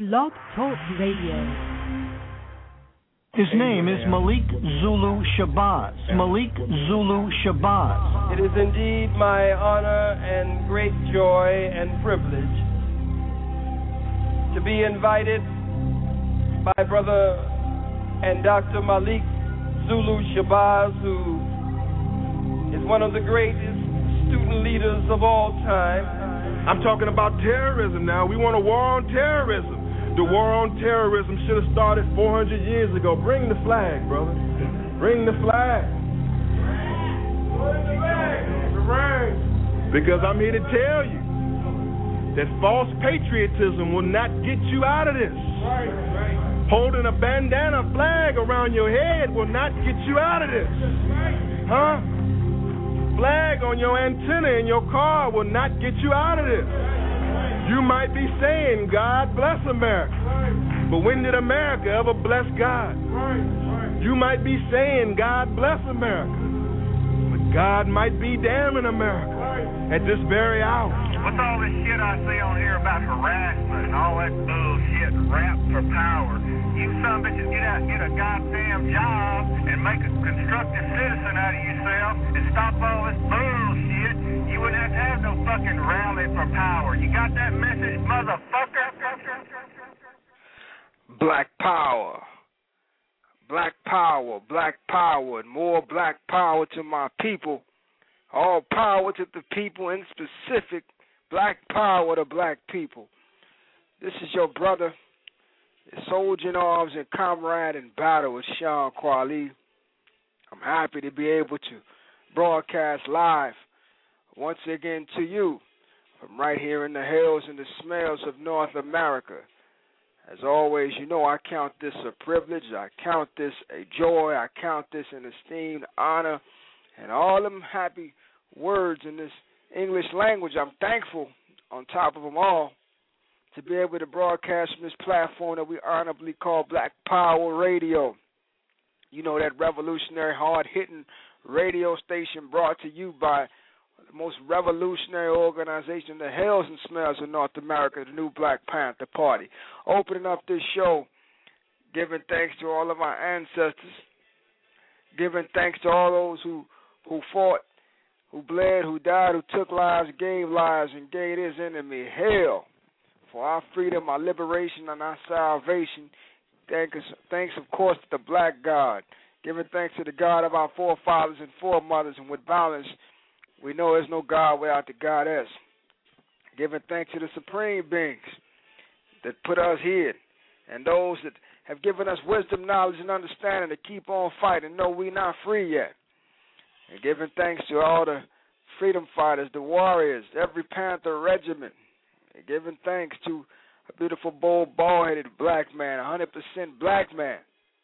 Blog Talk Radio. His name is Malik Zulu Shabazz. Malik Zulu Shabazz. It is indeed my honor and great joy and privilege to be invited by Brother and Dr. Malik Zulu Shabazz, who is one of the greatest student leaders of all time. I'm talking about terrorism now. We want a war on terrorism. The war on terrorism should have started 400 years ago. Bring the flag, brother. Bring the flag. Because I'm here to tell you that false patriotism will not get you out of this. Holding a bandana flag around your head will not get you out of this. Huh? Flag on your antenna in your car will not get you out of this. You might be saying, God bless America. But when did America ever bless God? You might be saying, God bless America. But God might be damning America at this very hour. What's all this shit I see on here about harassment and all that bullshit, rap for power? You some bitches get a goddamn job and make a constructive citizen out of yourself and stop all this bullshit. You wouldn't have to have no fucking rally for power. You got that message, motherfucker? Black power. Black power, black power, and more black power to my people. All power to the people, in specific, black power to black people. This is your brother, your soldier in arms and comrade in battle with Sean Kweli. I'm happy to be able to broadcast live once again to you from right here in the hills and the smells of North America. As always, you know I count this a privilege, I count this a joy, I count this an esteemed honor, and all them happy words in this English language. I'm thankful on top of them all to be able to broadcast from this platform that we honorably call Black Power Radio. You know, that revolutionary, hard-hitting radio station brought to you by the most revolutionary organization in the hills and smells of North America, the new Black Panther Party. Opening up this show, giving thanks to all of our ancestors, giving thanks to all those who fought, who bled, who died, who took lives, gave lives, and gave his enemy hell for our freedom, our liberation, and our salvation. Thanks, of course, to the Black God, giving thanks to the God of our forefathers and foremothers, and with violence, we know there's no God without the Goddess. Giving thanks to the supreme beings that put us here, and those that have given us wisdom, knowledge, and understanding to keep on fighting. No, we're not free yet. And giving thanks to all the freedom fighters, the warriors, every Panther regiment. And giving thanks to a beautiful, bold, bald-headed black man, 100% black man,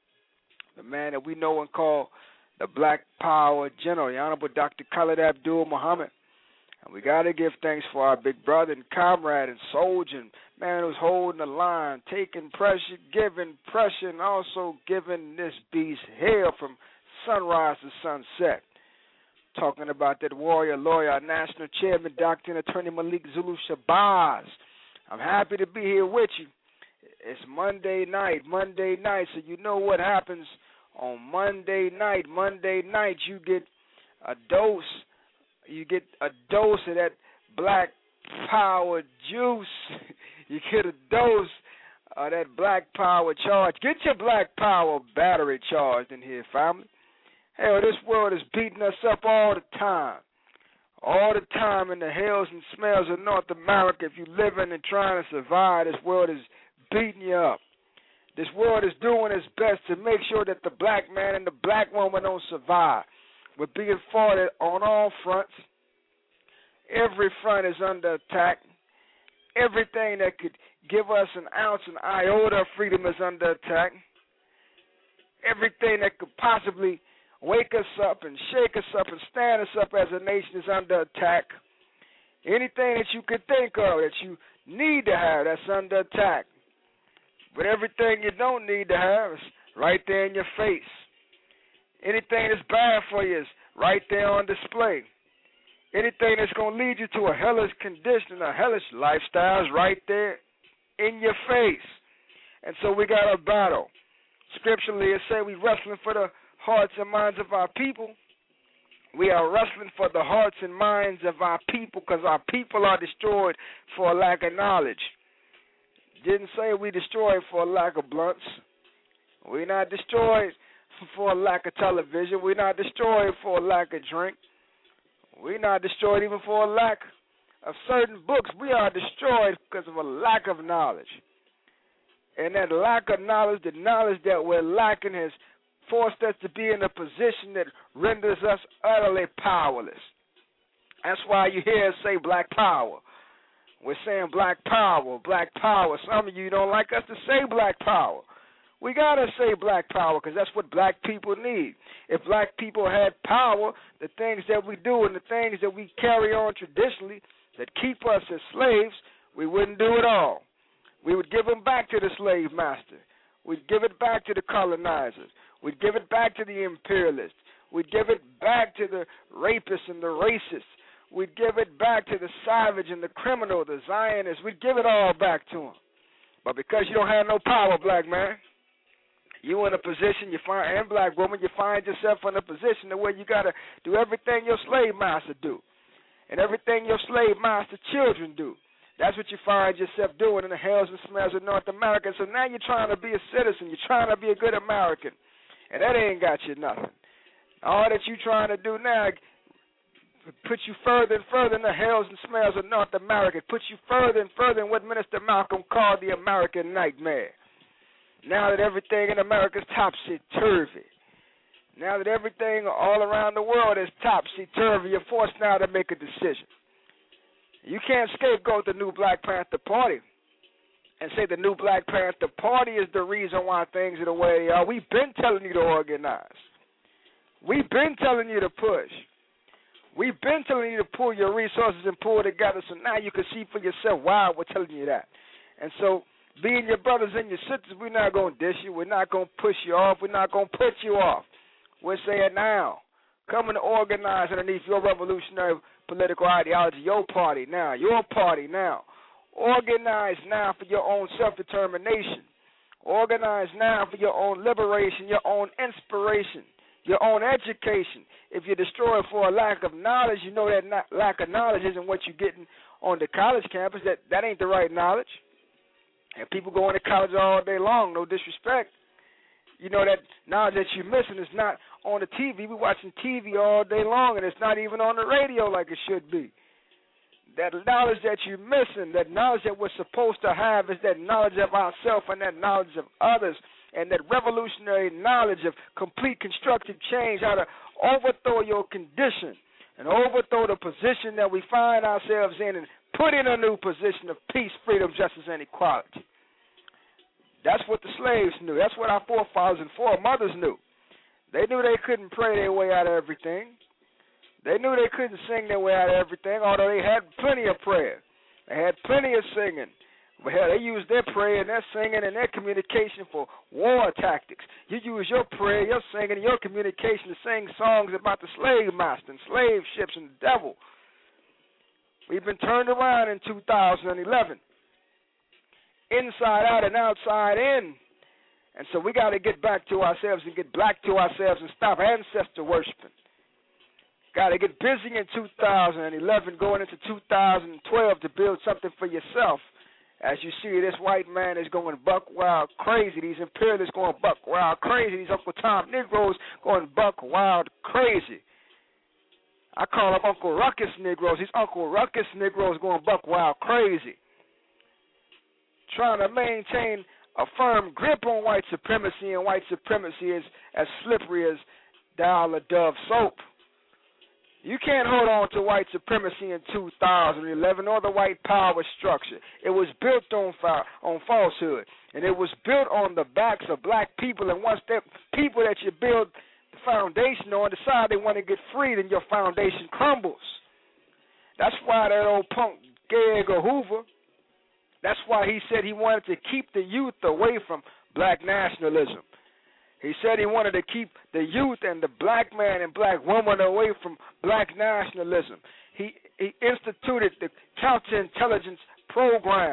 the man that we know and call the Black Power General, the Honorable Dr. Khalid Abdul Muhammad. And we got to give thanks for our big brother and comrade and soldier, man who's holding the line, taking pressure, giving pressure, and also giving this beast hell from sunrise to sunset. Talking about that warrior, lawyer, our national chairman, Dr. and Attorney Malik Zulu Shabazz. I'm happy to be here with you. It's Monday night, so you know what happens on Monday night. Monday night, you get a dose. You get a dose of that Black Power juice. You get a dose of that Black Power charge. Get your Black Power battery charged in here, family. Hell, this world is beating us up all the time. All the time in the hills and smells of North America. If you're living and trying to survive, this world is beating you up. This world is doing its best to make sure that the black man and the black woman don't survive. We're being fought on all fronts. Every front is under attack. Everything that could give us an ounce, an iota of freedom is under attack. Everything that could possibly wake us up and shake us up and stand us up as a nation is under attack. Anything that you could think of that you need to have, that's under attack. But everything you don't need to have is right there in your face. Anything that's bad for you is right there on display. Anything that's going to lead you to a hellish condition, a hellish lifestyle is right there in your face. And so we got a battle. Scripturally, it says we wrestling for the hearts and minds of our people. We are wrestling for the hearts and minds of our people because our people are destroyed for a lack of knowledge. Didn't say we destroyed for a lack of blunts. We're not destroyed for a lack of television. We're not destroyed for a lack of drink. We're not destroyed even for a lack of certain books. We are destroyed because of a lack of knowledge. And that lack of knowledge, the knowledge that we're lacking, has forced us to be in a position that renders us utterly powerless. That's why you hear us say black power. We're saying black power, black power. Some of you don't like us to say black power. We got to say black power because that's what black people need. If black people had power, the things that we do and the things that we carry on traditionally that keep us as slaves, we wouldn't do it all. We would give them back to the slave master. We'd give it back to the colonizers. We'd give it back to the imperialists. We'd give it back to the rapists and the racists. We'd give it back to the savage and the criminal, the Zionists. We'd give it all back to them. But because you don't have no power, black man, you in a position, and black woman, you find yourself in a position where you got to do everything your slave master do and everything your slave master children do. That's what you find yourself doing in the hells and smells of North America. So now you're trying to be a citizen. You're trying to be a good American. And that ain't got you nothing. All that you're trying to do now puts you further and further in the hells and smells of North America. It puts you further and further in what Minister Malcolm called the American nightmare. Now that everything in America is topsy-turvy. Now that everything all around the world is topsy-turvy, you're forced now to make a decision. You can't scapegoat the new Black Panther Party and say the new Black Panther Party is the reason why things are the way they are. We've been telling you to organize. We've been telling you to push. We've been telling you to pull your resources and pull together so now you can see for yourself why we're telling you that. And so, being your brothers and your sisters, we're not going to dish you. We're not going to push you off. We're not going to put you off. We're saying now, come and organize underneath your revolutionary political ideology, your party now, your party now. Organize now for your own self-determination. Organize now for your own liberation, your own inspiration, your own education. If you're destroyed for a lack of knowledge, you know that lack of knowledge isn't what you're getting on the college campus. That ain't the right knowledge. And people going to college all day long, no disrespect. You know that knowledge that you're missing is not on the TV. We're watching TV all day long, and it's not even on the radio like it should be. That knowledge that you're missing, that knowledge that we're supposed to have is that knowledge of ourselves and that knowledge of others, and that revolutionary knowledge of complete constructive change, how to overthrow your condition and overthrow the position that we find ourselves in and put in a new position of peace, freedom, justice, and equality. That's what the slaves knew. That's what our forefathers and foremothers knew. They knew they couldn't pray their way out of everything. They knew they couldn't sing their way out of everything, although they had plenty of prayer. They had plenty of singing. But hell, they used their prayer and their singing and their communication for war tactics. You use your prayer, your singing, and your communication to sing songs about the slave master and slave ships and the devil. We've been turned around in 2011. Inside out and outside in. And so we got to get back to ourselves and get black to ourselves and stop ancestor worshiping. Got to get busy in 2011, going into 2012 to build something for yourself. As you see, this white man is going buck wild crazy. These imperialists going buck wild crazy. These Uncle Tom Negroes going buck wild crazy. I call them Uncle Ruckus Negroes. These Uncle Ruckus Negroes going buck wild crazy. Trying to maintain a firm grip on white supremacy, and white supremacy is as slippery as dial of Dove soap. You can't hold on to white supremacy in 2011 or the white power structure. It was built on falsehood, and it was built on the backs of black people, and once that people that you build the foundation on decide they want to get free, then your foundation crumbles. That's why that old punk Gay Edgar Hoover, that's why he said he wanted to keep the youth away from black nationalism. He said he wanted to keep the youth and the black man and black woman away from black nationalism. He instituted the counterintelligence program.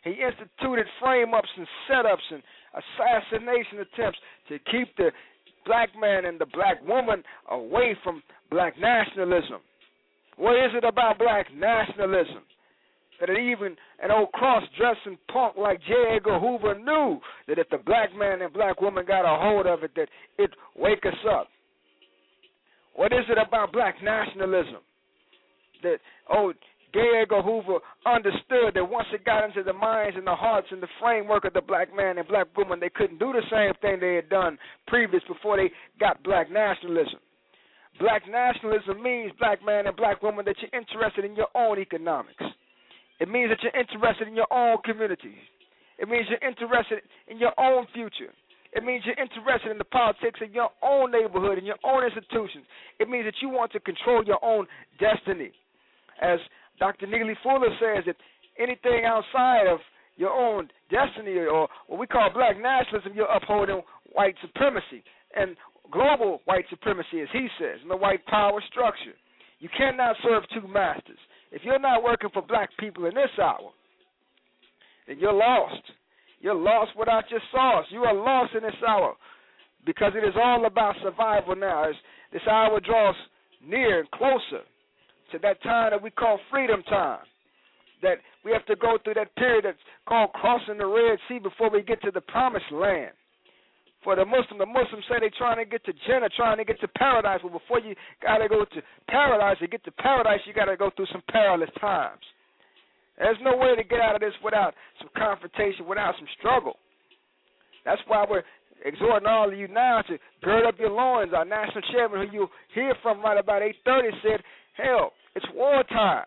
He instituted frame-ups and setups and assassination attempts to keep the black man and the black woman away from black nationalism. What is it about black nationalism? That even an old cross-dressing punk like J. Edgar Hoover knew that if the black man and black woman got a hold of it, that it'd wake us up. What is it about black nationalism? That old J. Edgar Hoover understood that once it got into the minds and the hearts and the framework of the black man and black woman, they couldn't do the same thing they had done previous before they got black nationalism. Black nationalism means, black man and black woman, that you're interested in your own economics. It means that you're interested in your own community. It means you're interested in your own future. It means you're interested in the politics of your own neighborhood and your own institutions. It means that you want to control your own destiny. As Dr. Neely Fuller says, that anything outside of your own destiny, or what we call black nationalism, you're upholding white supremacy and global white supremacy, as he says, in the white power structure. You cannot serve two masters. If you're not working for black people in this hour, then you're lost. You're lost without your sauce. You are lost in this hour because it is all about survival now. As this hour draws near and closer to that time that we call freedom time, that we have to go through that period that's called crossing the Red Sea before we get to the promised land. For the Muslims say they're trying to get to Jannah, trying to get to paradise. Well, before you got to go to paradise, to get to paradise, you got to go through some perilous times. There's no way to get out of this without some confrontation, without some struggle. That's why we're exhorting all of you now to gird up your loins. Our national chairman, who you'll hear from right about 8:30, said, hell, it's wartime.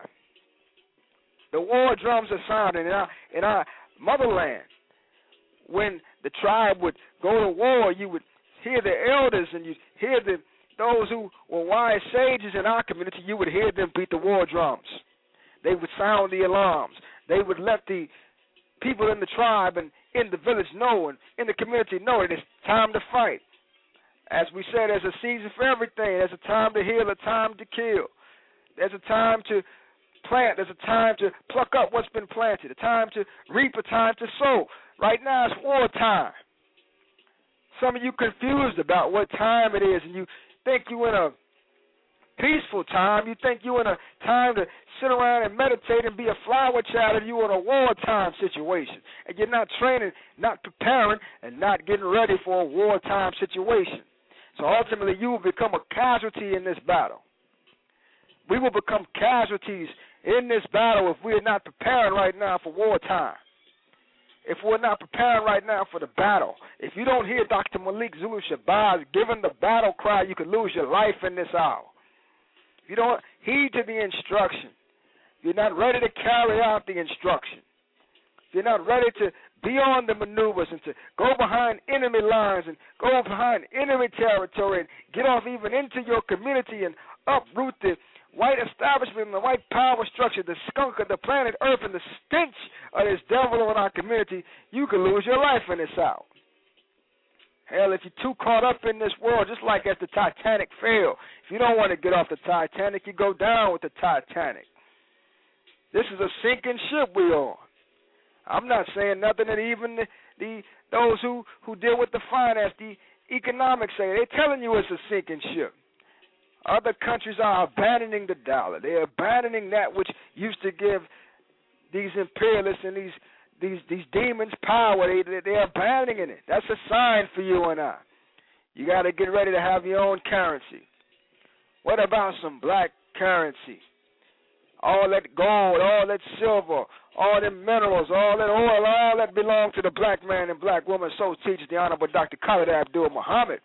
The war drums are sounding in our motherland. When the tribe would go to war, you would hear the elders and you'd hear those who were wise sages in our community, you would hear them beat the war drums. They would sound the alarms. They would let the people in the tribe and in the village know and in the community know that it's time to fight. As we said, there's a season for everything. There's a time to heal, a time to kill. There's a time to plant. There's a time to pluck up what's been planted, a time to reap, a time to sow. Right now it's war time. Some of you confused about what time it is, and you think you're in a peaceful time. You think you're in a time to sit around and meditate and be a flower child, and you're in a wartime situation. And you're not training, not preparing, and not getting ready for a wartime situation. So ultimately you will become a casualty in this battle. We will become casualties in this battle if we are not preparing right now for wartime. If we're not preparing right now for the battle. If you don't hear Dr. Malik Zulu Shabazz giving the battle cry, you could lose your life in this hour. If you don't heed to the instruction, if you're not ready to carry out the instruction, if you're not ready to be on the maneuvers and to go behind enemy lines and go behind enemy territory and get off even into your community and uproot the white establishment and the white power structure, the skunk of the planet Earth and the stench of this devil in our community, you could lose your life in this hour. Hell, if you're too caught up in this world, just like as the Titanic failed, if you don't want to get off the Titanic, you go down with the Titanic. This is a sinking ship we're on. I'm not saying nothing that even those who deal with the finance, the economics say. They're telling you it's a sinking ship. Other countries are abandoning the dollar. They're abandoning that which used to give these imperialists and these demons power. They're abandoning it. That's a sign for you and I. You got to get ready to have your own currency. What about some black currency? All that gold, all that silver, all the minerals, all that oil, all that belong to the black man and black woman. So teaches the Honorable Dr. Khalid Abdul Muhammad.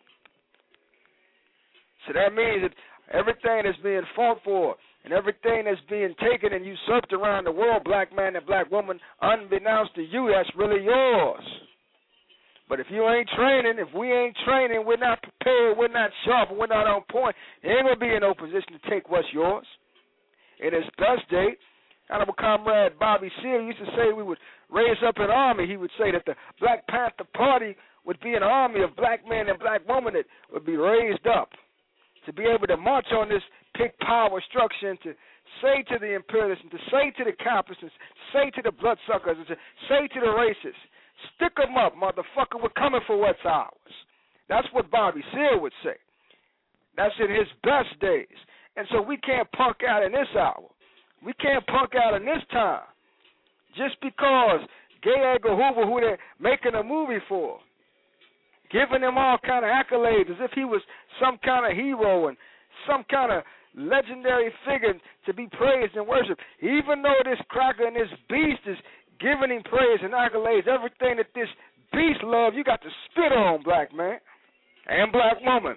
So that means that everything that's being fought for and everything that's being taken and usurped around the world, black man and black woman, unbeknownst to you, that's really yours. But if you ain't training, if we ain't training, we're not prepared, we're not sharp, we're not on point, you ain't going to be in no position to take what's yours. In his best day, Honorable Comrade Bobby Seale used to say we would raise up an army. He would say that the Black Panther Party would be an army of black men and black women that would be raised up to be able to march on this big power structure and to say to the imperialists, and to say to the capitalists, say to the bloodsuckers, and to say to the racists, stick 'em up, motherfucker, we're coming for what's ours. That's what Bobby Seale would say. That's in his best days. And so we can't punk out in this hour. We can't punk out in this time. Just because J. Edgar Hoover, who they're making a movie for, giving him all kind of accolades as if he was some kind of hero and some kind of legendary figure to be praised and worshipped. Even though this cracker and this beast is giving him praise and accolades, everything that this beast loves, you got to spit on, black man and black woman.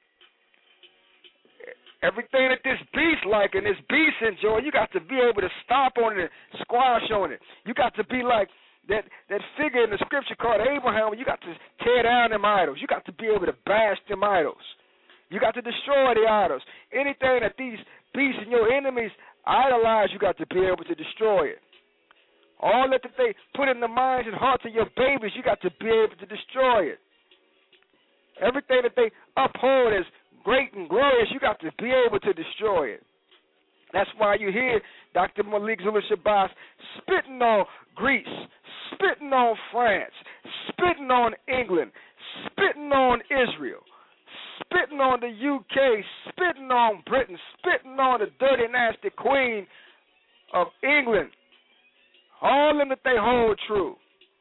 Everything that this beast like and this beast enjoy, you got to be able to stomp on it and squash on it. You got to be like that figure in the scripture called Abraham. You got to tear down them idols. You got to be able to bash them idols. You got to destroy the idols. Anything that these beasts and your enemies idolize, you got to be able to destroy it. All that they put in the minds and hearts of your babies, you got to be able to destroy it. Everything that they uphold as great and glorious, you got to be able to destroy it. That's why you hear Dr. Malik Zulu Shabazz spitting on Greece, spitting on France, spitting on England, spitting on Israel, spitting on the UK, spitting on Britain, spitting on the dirty, nasty queen of England. All of them that they hold true.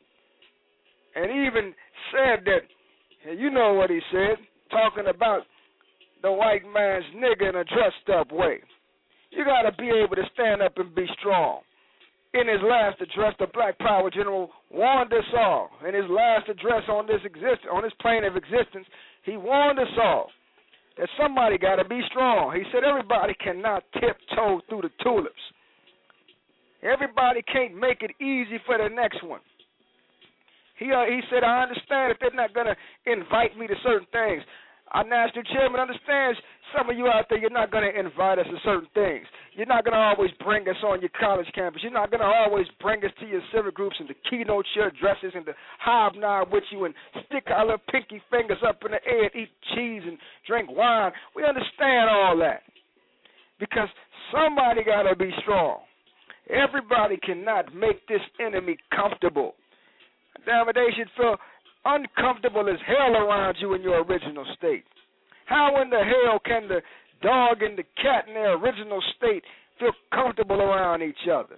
And even said that, and you know what he said, talking about the white man's nigger in a dressed up way. You got to be able to stand up and be strong. In his last address, the Black Power General warned us all. In his last address on this plane of existence, he warned us all that somebody got to be strong. He said everybody cannot tiptoe through the tulips. Everybody can't make it easy for the next one. He said, I understand that they're not going to invite me to certain things. Our national chairman understands some of you out there, you're not going to invite us to certain things. You're not going to always bring us on your college campus. You're not going to always bring us to your civic groups and to keynote your addresses and to hobnob with you and stick our little pinky fingers up in the air and eat cheese and drink wine. We understand all that because somebody got to be strong. Everybody cannot make this enemy comfortable. Damn it, they should feel uncomfortable as hell around you in your original state. How in the hell can the dog and the cat in their original state feel comfortable around each other?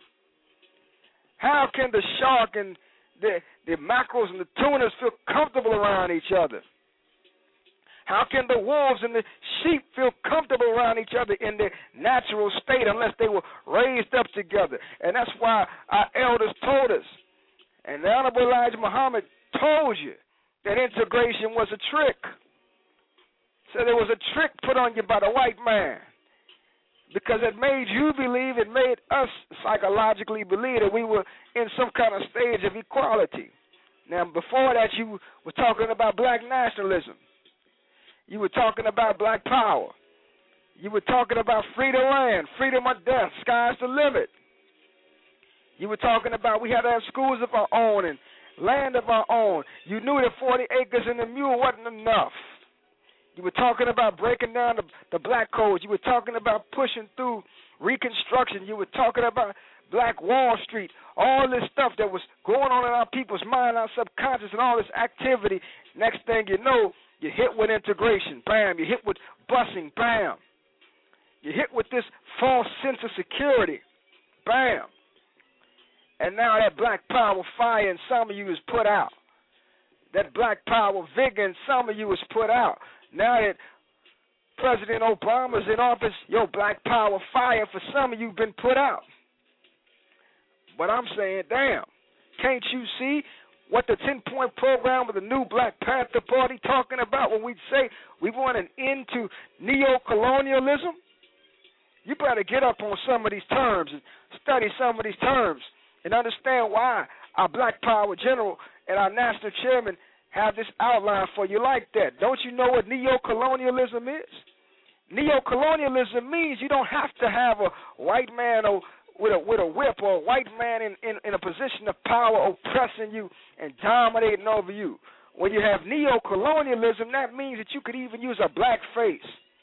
How can the shark and the mackerels and the tunas feel comfortable around each other? How can the wolves and the sheep feel comfortable around each other in their natural state unless they were raised up together? And that's why our elders told us, and the Honorable Elijah Muhammad told you that integration was a trick. So there was a trick put on you by the white man because it made you believe, it made us psychologically believe that we were in some kind of stage of equality. Now, before that, you were talking about black nationalism. You were talking about black power. You were talking about freedom of land, freedom of death, sky's the limit. You were talking about we had to have schools of our own and land of our own. You knew that 40 acres and a mule wasn't enough. You were talking about breaking down the black codes. You were talking about pushing through Reconstruction. You were talking about Black Wall Street, all this stuff that was going on in our people's mind, our subconscious, and all this activity. Next thing you know, you hit with integration, bam. You hit with busing, bam. You hit with this false sense of security, bam. And now that black power fire in some of you is put out. That black power vigor in some of you is put out. Now that President Obama's in office, your black power fire for some of you been put out. But I'm saying, damn, can't you see what the 10-point program of the new Black Panther Party talking about when we say we want an end to neo-colonialism? You better get up on some of these terms and study some of these terms and understand why our Black Power General and our National Chairman have this outline for you like that. Don't you know what neo-colonialism is? Neo-colonialism means you don't have to have a white man with a whip or a white man in a position of power oppressing you and dominating over you. When you have neo-colonialism, that means that you could even use a black face.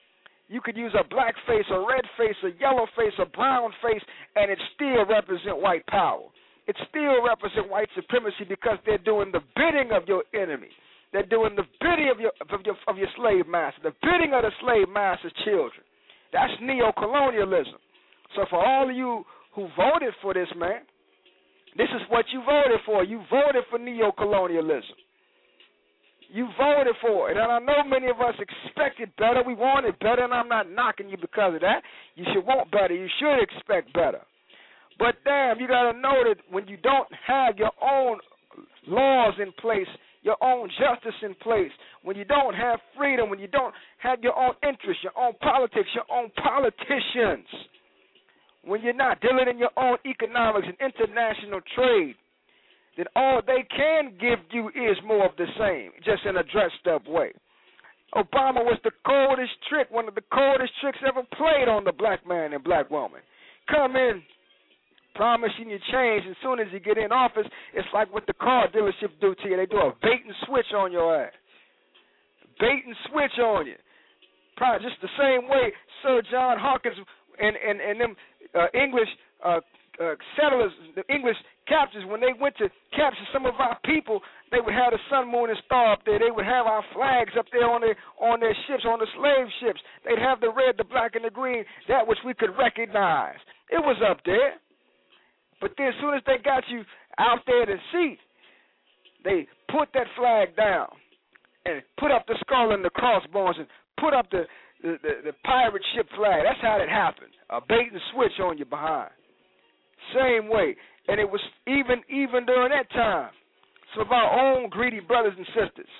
You could use a black face, a red face, a yellow face, a brown face, and it still represent white power. It still represent white supremacy because they're doing the bidding of your enemy. They're doing the bidding of your slave master, the bidding of the slave master's children. That's neo-colonialism. So for all of you who voted for this, man, this is what you voted for. You voted for neo-colonialism. You voted for it. And I know many of us expected better. We wanted better, and I'm not knocking you because of that. You should want better. You should expect better. But damn, you got to know that when you don't have your own laws in place, your own justice in place, when you don't have freedom, when you don't have your own interests, your own politics, your own politicians, when you're not dealing in your own economics and international trade, then all they can give you is more of the same, just in a dressed-up way. Obama was the coldest trick, one of the coldest tricks ever played on the black man and black woman. Come in, promising you change, and as soon as you get in office, it's like what the car dealership do to you. They do a bait and switch on your ass. Bait and switch on you. Probably just the same way Sir John Hawkins and them English settlers, the English captors, when they went to capture some of our people, they would have the sun, moon, and star up there. They would have our flags up there on their ships, on the slave ships. They'd have the red, the black, and the green, that which we could recognize. It was up there. But then as soon as they got you out there to sea, they put that flag down and put up the skull and the crossbones and put up the pirate ship flag. That's how it happened. A bait and switch on you behind. Same way. And it was even during that time, some of our own greedy brothers and sisters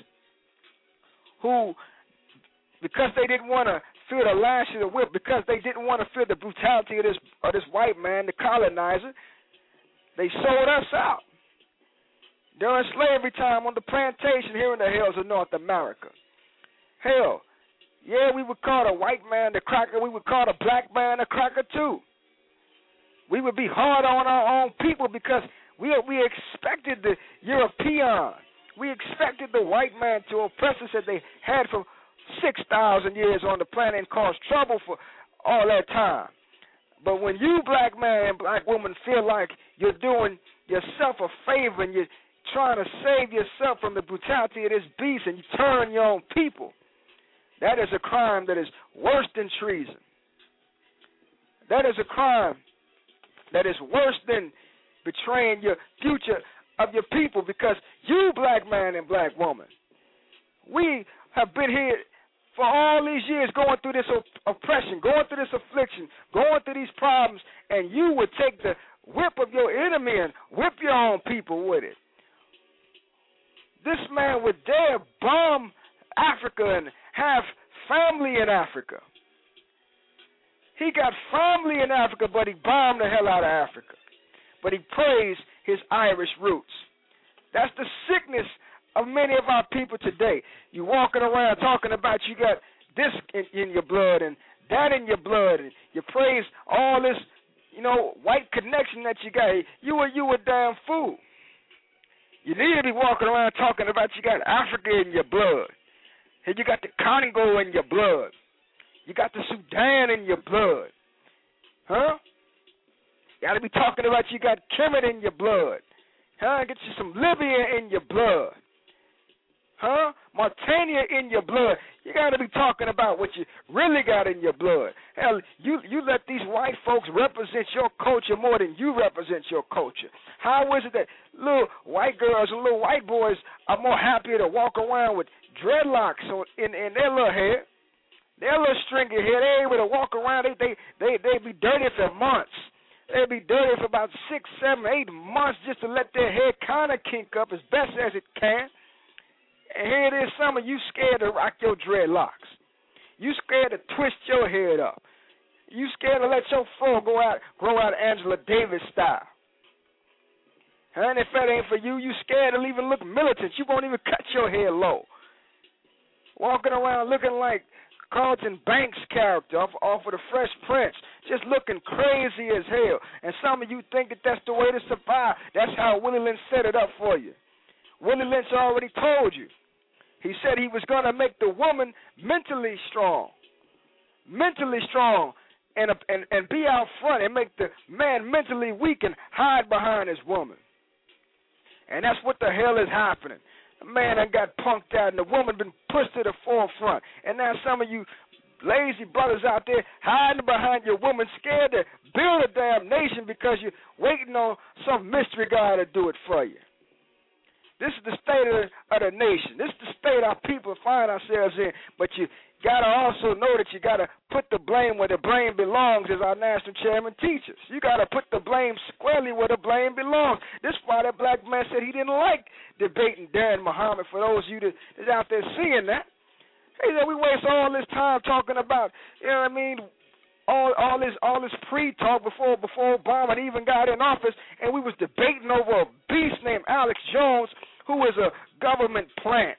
who, because they didn't want to feel the lash of the whip, because they didn't want to feel the brutality of this white man, the colonizer, they sold us out. During slavery time on the plantation here in the hills of North America. Hell, yeah, we would call a white man the cracker. We would call a black man the cracker too. We would be hard on our own people because we expected the European. We expected the white man to oppress us that they had for 6,000 years on the planet and cause trouble for all that time. But when you, black man and black woman, feel like you're doing yourself a favor and you're trying to save yourself from the brutality of this beast and you turn your own people, that is a crime that is worse than treason. That is a crime that is worse than betraying your future of your people, because you, black man and black woman, we have been here for all these years going through this oppression, going through this affliction, going through these problems, and you would take the whip of your enemy and whip your own people with it. This man would dare bomb Africa and have family in Africa. He got family in Africa, but he bombed the hell out of Africa. But he praised his Irish roots. That's the sickness of many of our people today. You walking around talking about you got this in your blood and that in your blood, and you praise all this, white connection that you got. You a damn fool. You need to be walking around talking about you got Africa in your blood. And you got the Congo in your blood. You got the Sudan in your blood. Huh? You got to be talking about you got Kemet in your blood. Huh? Get you some Libya in your blood. Huh? Mauritania in your blood. You got to be talking about what you really got in your blood. Hell, you let these white folks represent your culture more than you represent your culture. How is it that little white girls and little white boys are more happier to walk around with dreadlocks in their little hair? Their little stringy hair, they able to walk around, they be dirty for months. They be dirty for about 6, 7, 8 months just to let their hair kind of kink up as best as it can. And here it is, some of you scared to rock your dreadlocks. You scared to twist your head up. You scared to let your fro grow out Angela Davis style. And if that ain't for you, you scared to even look militant. You won't even cut your hair low. Walking around looking like Carlton Banks character off of the Fresh Prince, just looking crazy as hell. And some of you think that that's the way to survive. That's how Willie Lynch set it up for you. Willie Lynch already told you. He said he was going to make the woman mentally strong. mentally strong and be out front and make the man mentally weak and hide behind his woman. And that's what the hell is happening. The man done got punked out and the woman been pushed to the forefront. And now some of you lazy brothers out there hiding behind your woman, scared to build a damn nation because you're waiting on some mystery guy to do it for you. This is the state of the nation. This is the state our people find ourselves in. But you got to also know that you got to put the blame where the blame belongs, as our national chairman teaches. You got to put the blame squarely where the blame belongs. This is why that black man said he didn't like debating Darren Muhammad, for those of you that's out there seeing that. He said we waste all this time talking about, you know what I mean, all this pre-talk before Obama even got in office, and we was debating over a beast named Alex Jones, who is a government plant.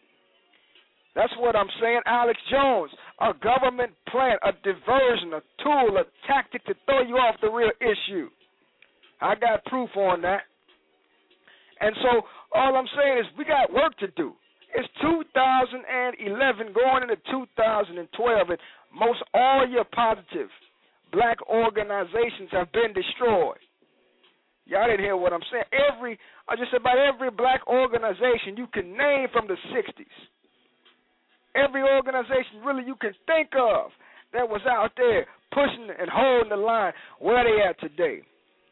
That's what I'm saying. Alex Jones, a government plant, a diversion, a tool, a tactic to throw you off the real issue. I got proof on that. And so all I'm saying is we got work to do. It's 2011 going into 2012, and most all your positive black organizations have been destroyed. Y'all didn't hear what I'm saying. Just about every black organization you can name from the 60s. Every organization really you can think of that was out there pushing and holding the line, where they at today.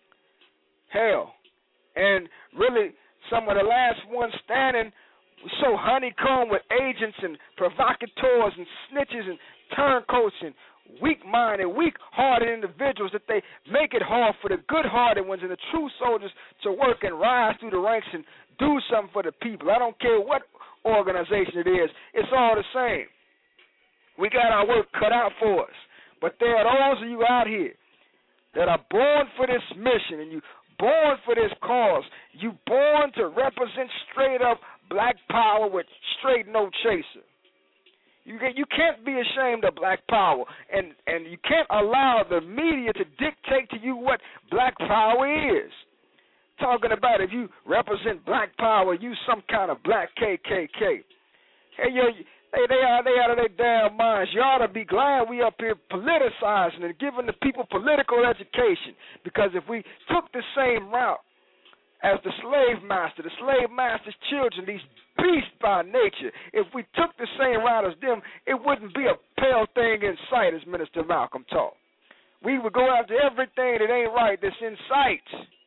Hell, and really some of the last ones standing were so honeycombed with agents and provocateurs and snitches and turncoats and weak-minded, weak-hearted individuals that they make it hard for the good-hearted ones and the true soldiers to work and rise through the ranks and do something for the people. I don't care what organization it is. It's all the same. We got our work cut out for us. But there are those of you out here that are born for this mission, and you born for this cause. You born to represent straight up black power with straight no chaser. You can't be ashamed of black power, and you can't allow the media to dictate to you what black power is. Talking about if you represent black power, you some kind of black KKK. Hey, they out of their damn minds. You ought to be glad we up here politicizing and giving the people political education. Because if we took the same route as the slave master's children, these beasts by nature, if we took the same route as them, it wouldn't be a pale thing in sight, as Minister Malcolm taught. We would go after everything that ain't right that's in sight.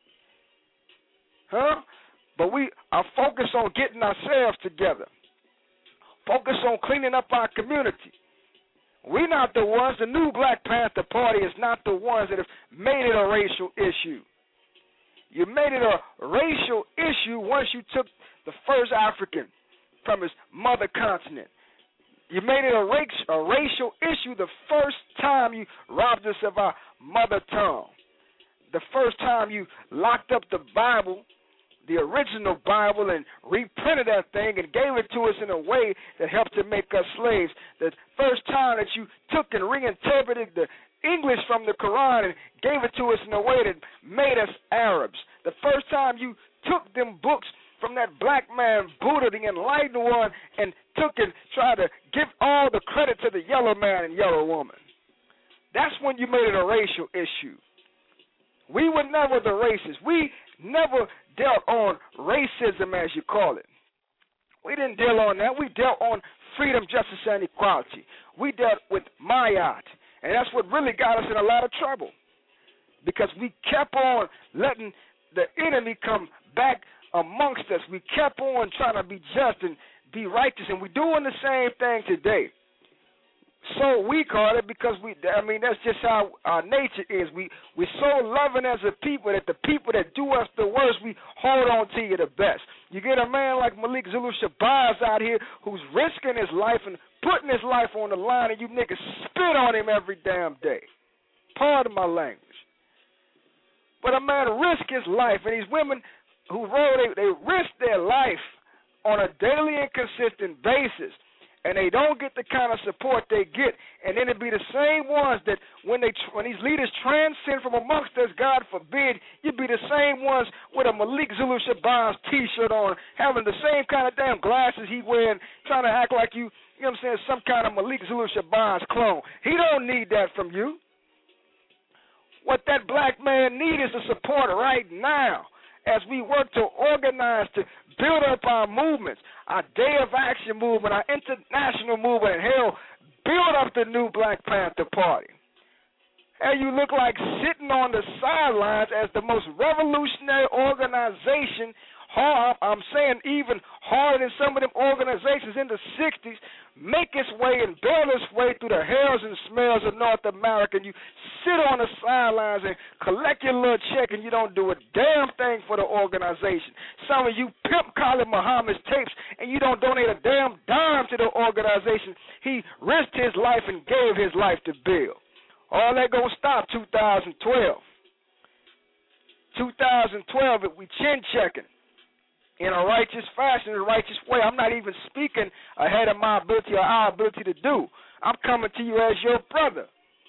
But we are focused on getting ourselves together. Focus on cleaning up our community. We're not the ones, the new Black Panther Party is not the ones that have made it a racial issue. You made it a racial issue once you took the first African from his mother continent. You made it a racial issue the first time you robbed us of our mother tongue. The first time you locked up the Bible, the original Bible, and reprinted that thing and gave it to us in a way that helped to make us slaves. The first time that you took and reinterpreted the English from the Quran and gave it to us in a way that made us Arabs. The first time you took them books from that black man, Buddha, the enlightened one, and took and tried to give all the credit to the yellow man and yellow woman. That's when you made it a racial issue. We were never the racists. We never dealt on racism, as you call it. We didn't deal on that. We dealt on freedom, justice, and equality. We dealt with Mayat, and that's what really got us in a lot of trouble, because we kept on letting the enemy come back amongst us. We kept on trying to be just and be righteous, and we're doing the same thing today. So weak-hearted because that's just how our nature is. We're so loving as a people that the people that do us the worst, we hold on to you the best. You get a man like Malik Zulu Shabazz out here who's risking his life and putting his life on the line, and you niggas spit on him every damn day. Pardon my language. But a man risk his life, and these women who they risk their life on a daily and consistent basis, and they don't get the kind of support they get, and then it be the same ones that when these leaders transcend from amongst us, God forbid, you be the same ones with a Malik Zulu Shabazz T-shirt on, having the same kind of damn glasses he wearing, trying to act like you you know what I'm saying, some kind of Malik Zulu Shabazz clone. He don't need that from you. What that black man needs is the support right now as we work to organize, to build up our movements, our Day of Action movement, our international movement, and hell, build up the new Black Panther Party. And you look like sitting on the sidelines as the most revolutionary organization, I'm saying even harder than some of them organizations in the 60s, make its way and build its way through the hells and smells of North America. And you sit on the sidelines and collect your little check and you don't do a damn thing for the organization. Some of you pimp Khalid Muhammad's tapes and you don't donate a damn dime to the organization he risked his life and gave his life to build. All that gonna stop 2012. 2012, if we chin checking in a righteous fashion, in a righteous way. I'm not even speaking ahead of my ability or our ability to do. I'm coming to you as your brother.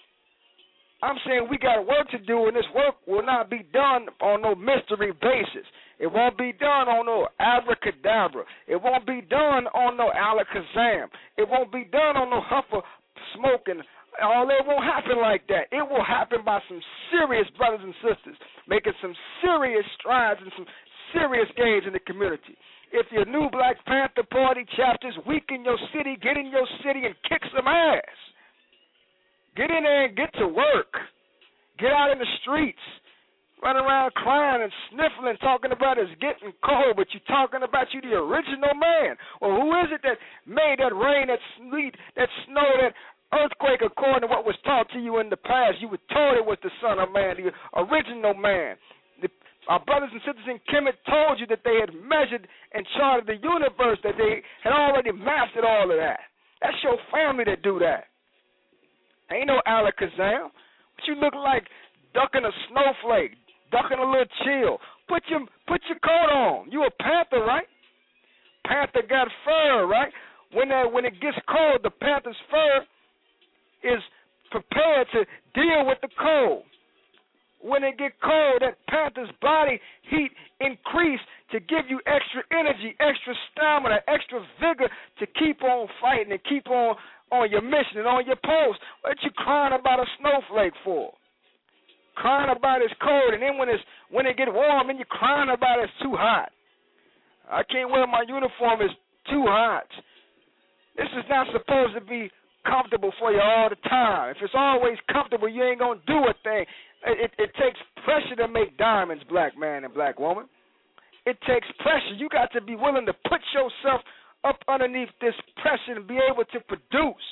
I'm saying we got work to do, and this work will not be done on no mystery basis. It won't be done on no abracadabra. It won't be done on no alakazam. It won't be done on no huffer smoking. All it won't happen like that. It will happen by some serious brothers and sisters making some serious strides and some serious gains in the community. If your new Black Panther Party chapters weaken your city, get in your city and kick some ass. Get in there and get to work. Get out in the streets. Run around crying and sniffling, talking about it's getting cold, but you're talking about you the original man. Well, who is it that made that rain, that sleet, that snow, that earthquake according to what was taught to you in the past? You were told it was the Son of Man, the original man. Our brothers and sisters in Kemet told you that they had measured and charted the universe, that they had already mastered all of that. That's your family that do that. Ain't no alakazam. But you look like ducking a snowflake, ducking a little chill. Put your coat on. You a panther, right? Panther got fur, right? When it gets cold, the panther's fur is prepared to deal with the cold. When it get cold, that panther's body heat increase to give you extra energy, extra stamina, extra vigor to keep on fighting and keep on your mission and on your post. What you crying about a snowflake for? Crying about it's cold, and then when it get warm, and you're crying about it's too hot. I can't wear my uniform, it's too hot. This is not supposed to be comfortable for you all the time. If it's always comfortable, you ain't going to do a thing. It takes pressure to make diamonds, black man and black woman. It takes pressure. You got to be willing to put yourself up underneath this pressure and be able to produce.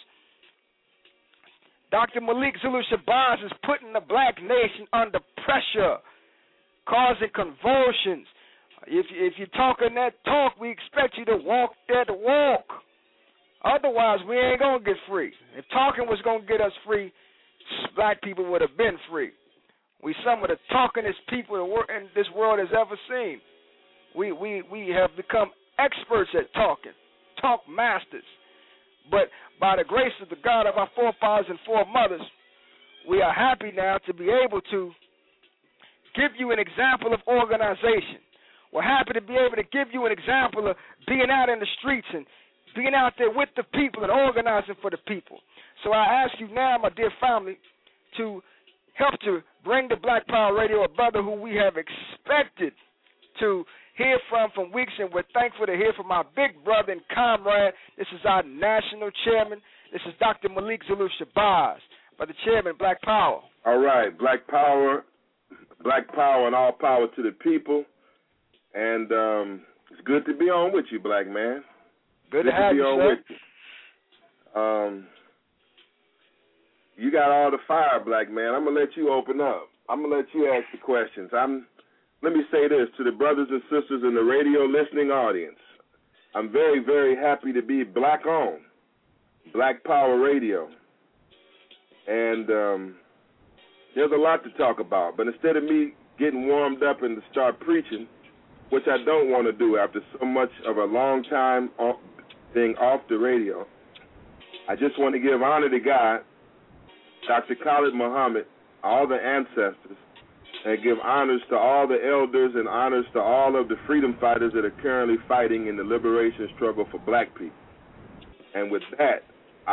Dr. Malik Zulu Shabazz is putting the black nation under pressure, causing convulsions. If you're talking that talk, we expect you to walk that walk. Otherwise, we ain't going to get free. If talking was going to get us free, black people would have been free. We some of the talkingest people in this world has ever seen. We have become experts at talking, talk masters. But by the grace of the God of our forefathers and foremothers, we are happy now to be able to give you an example of organization. We're happy to be able to give you an example of being out in the streets and being out there with the people and organizing for the people. So I ask you now, my dear family, to help to bring the Black Power Radio, a brother who we have expected to hear from weeks, and we're thankful to hear from our big brother and comrade. This is our national chairman. This is Dr. Malik Zulu Shabazz, Brother Chairman, Black Power. All right, Black Power, and all power to the people. And it's good to be on with you, black man. Good to have be you, on sir. With you. You got all the fire, black man. I'm going to let you open up. I'm going to let you ask the questions. Let me say this to the brothers and sisters in the radio listening audience. I'm very, very happy to be black-owned, Black Power Radio. And there's a lot to talk about. But instead of me getting warmed up and to start preaching, which I don't want to do after so much of a long time being off the radio, I just want to give honor to God, Dr. Khalid Muhammad, all the ancestors, and give honors to all the elders and honors to all of the freedom fighters that are currently fighting in the liberation struggle for black people. And with that,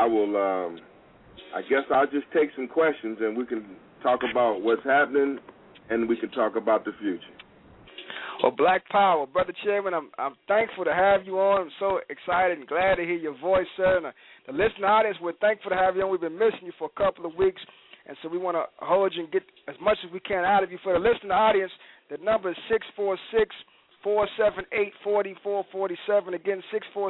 I guess I'll just take some questions and we can talk about what's happening and we can talk about the future. Well, Black Power, Brother Chairman, I'm thankful to have you on. I'm so excited and glad to hear your voice, sir. And the listening audience, we're thankful to have you on. We've been missing you for a couple of weeks, and so we want to hold you and get as much as we can out of you. For the listening audience, the number is 646-478-4447. Again,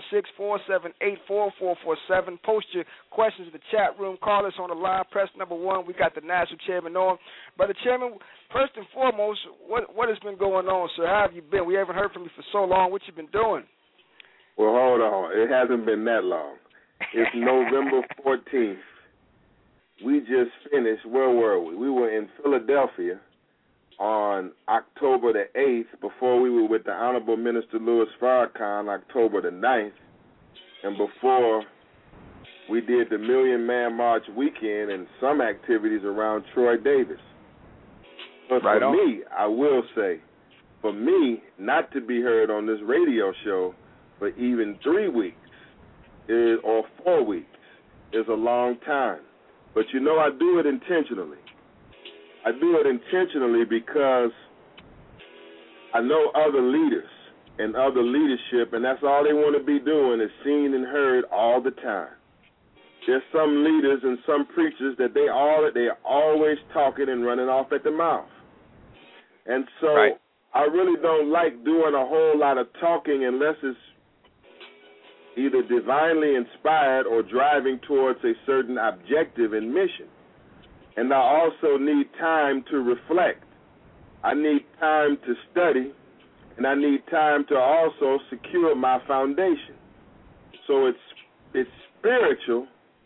646-478-4447. Post your questions in the chat room. Call us on the line. Press number 1. We got the national chairman on. Brother Chairman, first and foremost, what has been going on, sir? How have you been? We haven't heard from you for so long. What you been doing? Well, hold on. It hasn't been that long. It's November 14th. We just finished. Where were we? We were in Philadelphia on October the 8th, before we were with the Honorable Minister Louis Farrakhan, October the 9th, and before we did the Million Man March weekend and some activities around Troy Davis. But right for on. me, I will say, for me not to be heard on this radio show for even 3 weeks or 4 weeks is a long time. But you know, I do it intentionally. I do it intentionally because I know other leaders and other leadership, and that's all they want to be doing is seen and heard all the time. There's some leaders and some preachers that they are always talking and running off at the mouth. And so right. I really don't like doing a whole lot of talking unless it's either divinely inspired or driving towards a certain objective and mission. And I also need time to reflect. I need time to study, and I need time to also secure my foundation. So it's spiritual,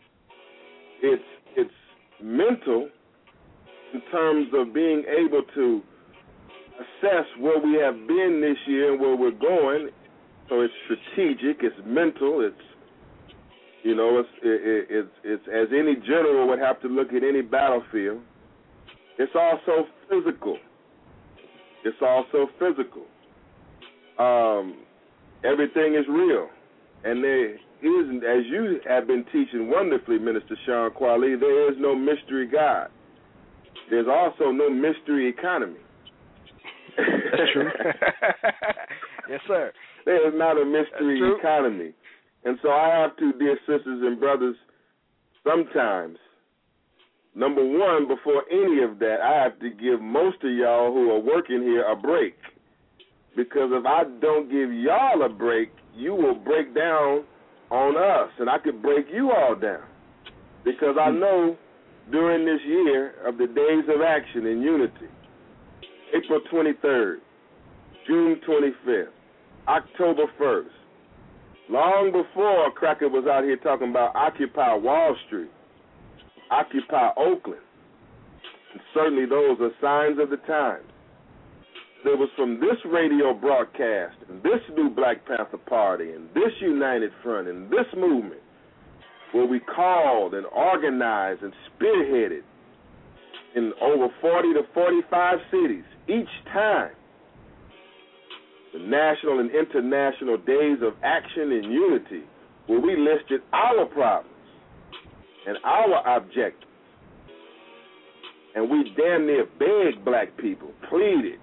it's mental in terms of being able to assess where we have been this year and where we're going. So it's strategic, it's mental, it's as any general would have to look at any battlefield. It's also physical. Everything is real. And there isn't, as you have been teaching wonderfully, Minister Sean Quali, there is no mystery God. There's also no mystery economy. That's true. Yes, sir. There is not a mystery economy. And so I have to, dear sisters and brothers, sometimes, number one, before any of that, I have to give most of y'all who are working here a break. Because if I don't give y'all a break, you will break down on us, and I could break you all down. Because I know during this year of the Days of Action and Unity, April 23rd, June 25th, October 1st, long before Cracker was out here talking about Occupy Wall Street, Occupy Oakland, and certainly those are signs of the times. It was from this radio broadcast and this new Black Panther Party and this United Front and this movement where we called and organized and spearheaded in over 40 to 45 cities each time the national and international days of action and unity, where we listed our problems and our objectives. And we damn near begged black people, pleaded.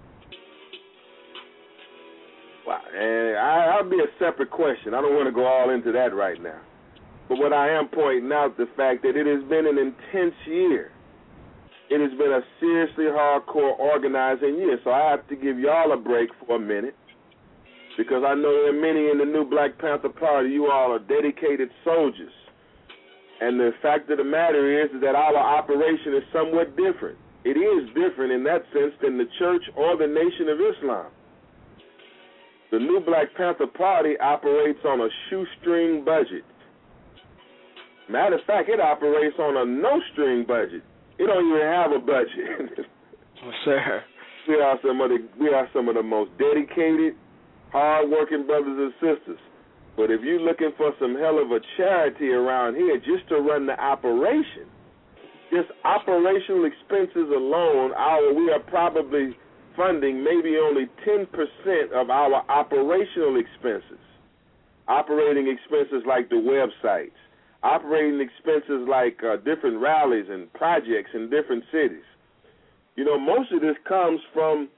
Wow. And I'll be a separate question. I don't want to go all into that right now. But what I am pointing out, the fact that it has been an intense year. It has been a seriously hardcore organizing year. So I have to give y'all a break for a minute, because I know there are many in the new Black Panther Party. You all are dedicated soldiers. And the fact of the matter is that our operation is somewhat different. It is different in that sense than the church or the Nation of Islam. The new Black Panther Party operates on a shoestring budget. Matter of fact, it operates on a no-string budget. It don't even have a budget. Oh, sir. We are some of the most dedicated, hard-working brothers and sisters. But if you're looking for some hell of a charity around here just to run the operation, just operational expenses alone, we are probably funding maybe only 10% of our operational expenses. operating expenses like the websites, operating expenses like different rallies and projects in different cities. You know, most of this comes from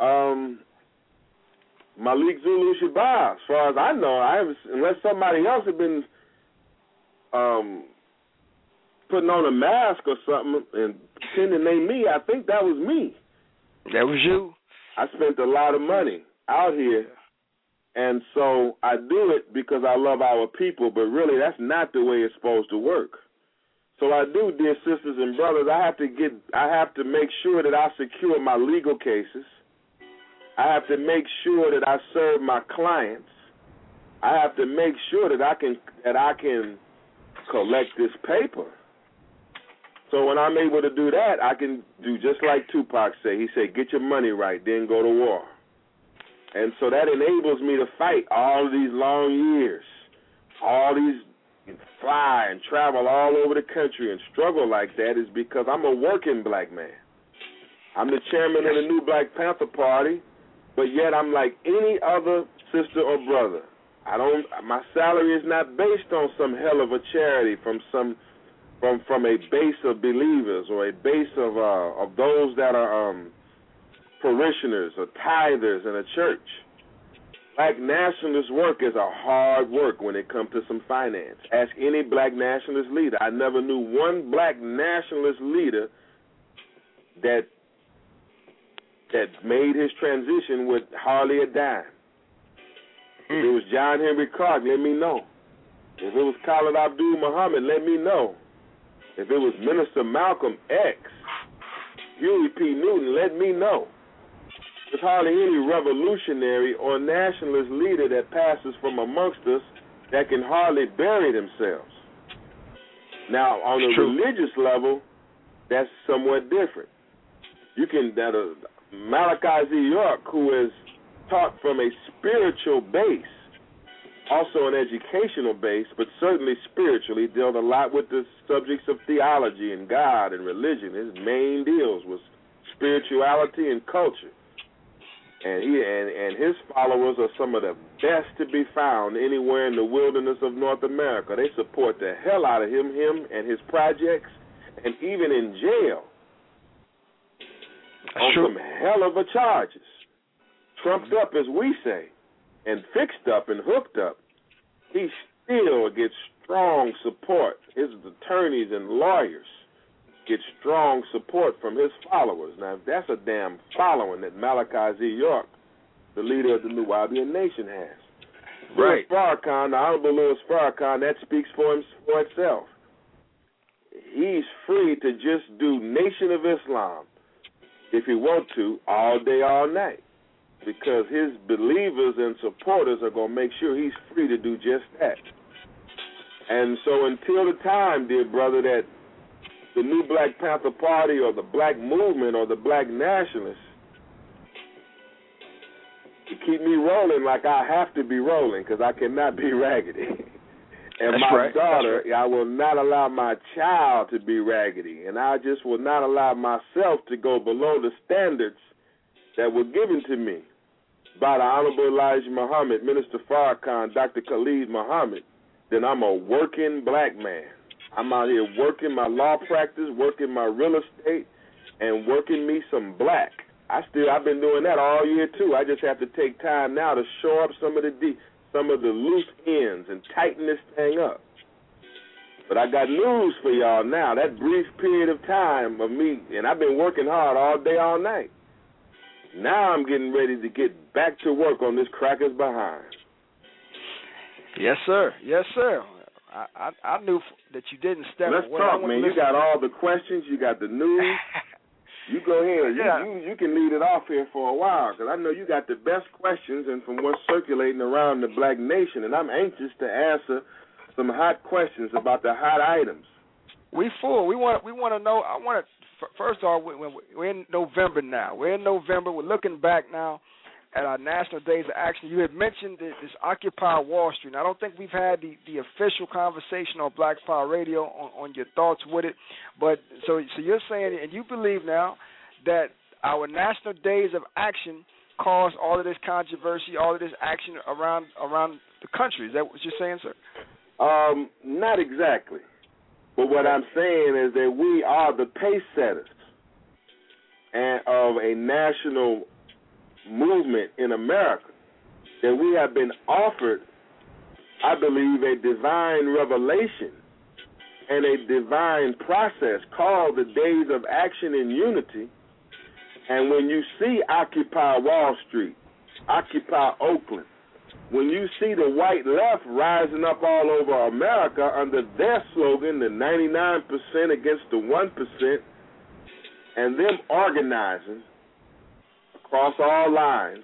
Malik Zulu Shabazz. As far as I know, unless somebody else had been putting on a mask or something and pretending they me, I think that was me. That was you. I spent a lot of money out here, and so I do it because I love our people, but really that's not the way it's supposed to work. So I do, dear sisters and brothers, I have to make sure that I secure my legal cases. I have to make sure that I serve my clients. I have to make sure that I can collect this paper. So when I'm able to do that, I can do just like Tupac said. He said, get your money right, then go to war. And so that enables me to fight all of these long years, all these fly and travel all over the country and struggle like that is because I'm a working black man. I'm the chairman of the New Black Panther Party, but yet I'm like any other sister or brother. My salary is not based on some hell of a charity from a base of believers or a base of those that are parishioners or tithers in a church. Black nationalist work is a hard work when it comes to some finance. Ask any black nationalist leader. I never knew one black nationalist leader that made his transition with hardly a dime. If it was John Henry Clark, let me know. If it was Khalid Abdul Muhammad, let me know. If it was Minister Malcolm X, Huey P. Newton, let me know. There's hardly any revolutionary or nationalist leader that passes from amongst us that can hardly bury themselves. Now, on a religious level, that's somewhat different. Malachi Z. York, who is taught from a spiritual base, also an educational base, but certainly spiritually, dealt a lot with the subjects of theology and God and religion. His main deals was spirituality and culture. And his followers are some of the best to be found anywhere in the wilderness of North America. They support the hell out of him and his projects, and even in jail on some hell of a charges. Trumped up, as we say, and fixed up and hooked up, he still gets strong support. His attorneys and lawyers get strong support from his followers. Now, that's a damn following that Malachi Z. York, the leader of the New Nuwaubian Nation, has. Right. Louis Farrakhan, the Honorable Louis Farrakhan, that speaks for itself. He's free to just do Nation of Islam, if he wants to, all day, all night, because his believers and supporters are going to make sure he's free to do just that. And so until the time, dear brother, that the New Black Panther Party or the black movement or the black nationalists to keep me rolling like I have to be rolling, because I cannot be raggedy. And that's my daughter, I will not allow my child to be raggedy, and I just will not allow myself to go below the standards that were given to me by the Honorable Elijah Muhammad, Minister Farrakhan, Dr. Khalid Muhammad. Then I'm a working black man. I'm out here working my law practice, working my real estate, and working me some black. I've been doing that all year too. I just have to take time now to shore up some of the loose ends and tighten this thing up. But I got news for y'all now. That brief period of time of me, and I've been working hard all day, all night. Now I'm getting ready to get back to work on this cracker's behind. Yes, sir. Yes, sir. I knew that you didn't step away. Let's talk, man. You got all the questions. You got the news. You go ahead. Yeah. You can lead it off here for a while, because I know you got the best questions and from what's circulating around the black nation, and I'm anxious to answer some hot questions about the hot items. We want to know. First off, we're in November now. We're in November. We're looking back now at our National Days of Action. You had mentioned this Occupy Wall Street. Now, I don't think we've had the official conversation on Black Power Radio on your thoughts with it. But so you're saying, and you believe now, that our National Days of Action caused all of this controversy, all of this action around the country. Is that what you're saying, sir? Not exactly. But what I'm saying is that we are the pace setters and of a national movement in America, that we have been offered, I believe, a divine revelation and a divine process called the Days of Action and Unity. And when you see Occupy Wall Street, Occupy Oakland, when you see the white left rising up all over America under their slogan, the 99% against the 1%, and them organizing across all lines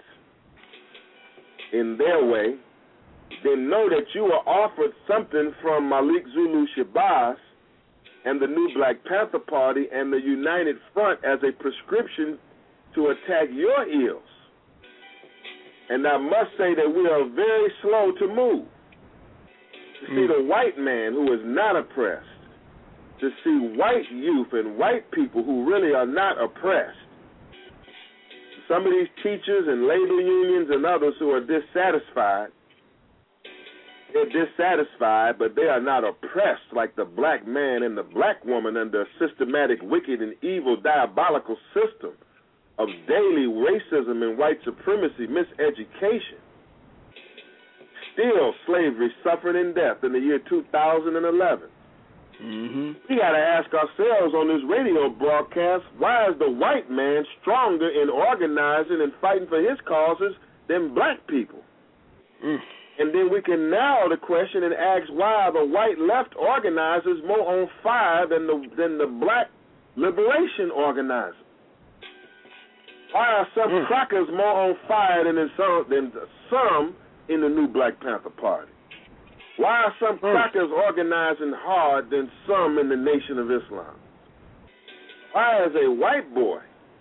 in their way, then know that you are offered something from Malik Zulu Shabazz and the New Black Panther Party and the United Front as a prescription to attack your ills. And I must say that we are very slow to move. To see the white man who is not oppressed, to see white youth and white people who really are not oppressed. Some of these teachers and labor unions and others who are dissatisfied, they're dissatisfied, but they are not oppressed like the black man and the black woman under a systematic, wicked, and evil, diabolical system of daily racism and white supremacy, miseducation. Still slavery, suffering, and death in the year 2011. We got to ask ourselves on this radio broadcast, why is the white man stronger in organizing and fighting for his causes than black people? And then we can narrow the question and ask why the white left organizers more on fire than the black liberation organizers. Why are some crackers more on fire than some in the New Black Panther Party? Why are some crackers organizing hard than some in the Nation of Islam? Why is a white boy?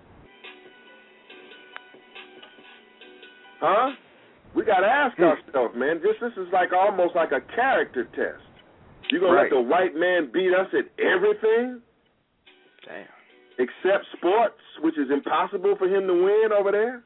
We got to ask ourselves, man. This is like almost like a character test. You going to let the white man beat us at everything? Damn. Except sports, which is impossible for him to win over there?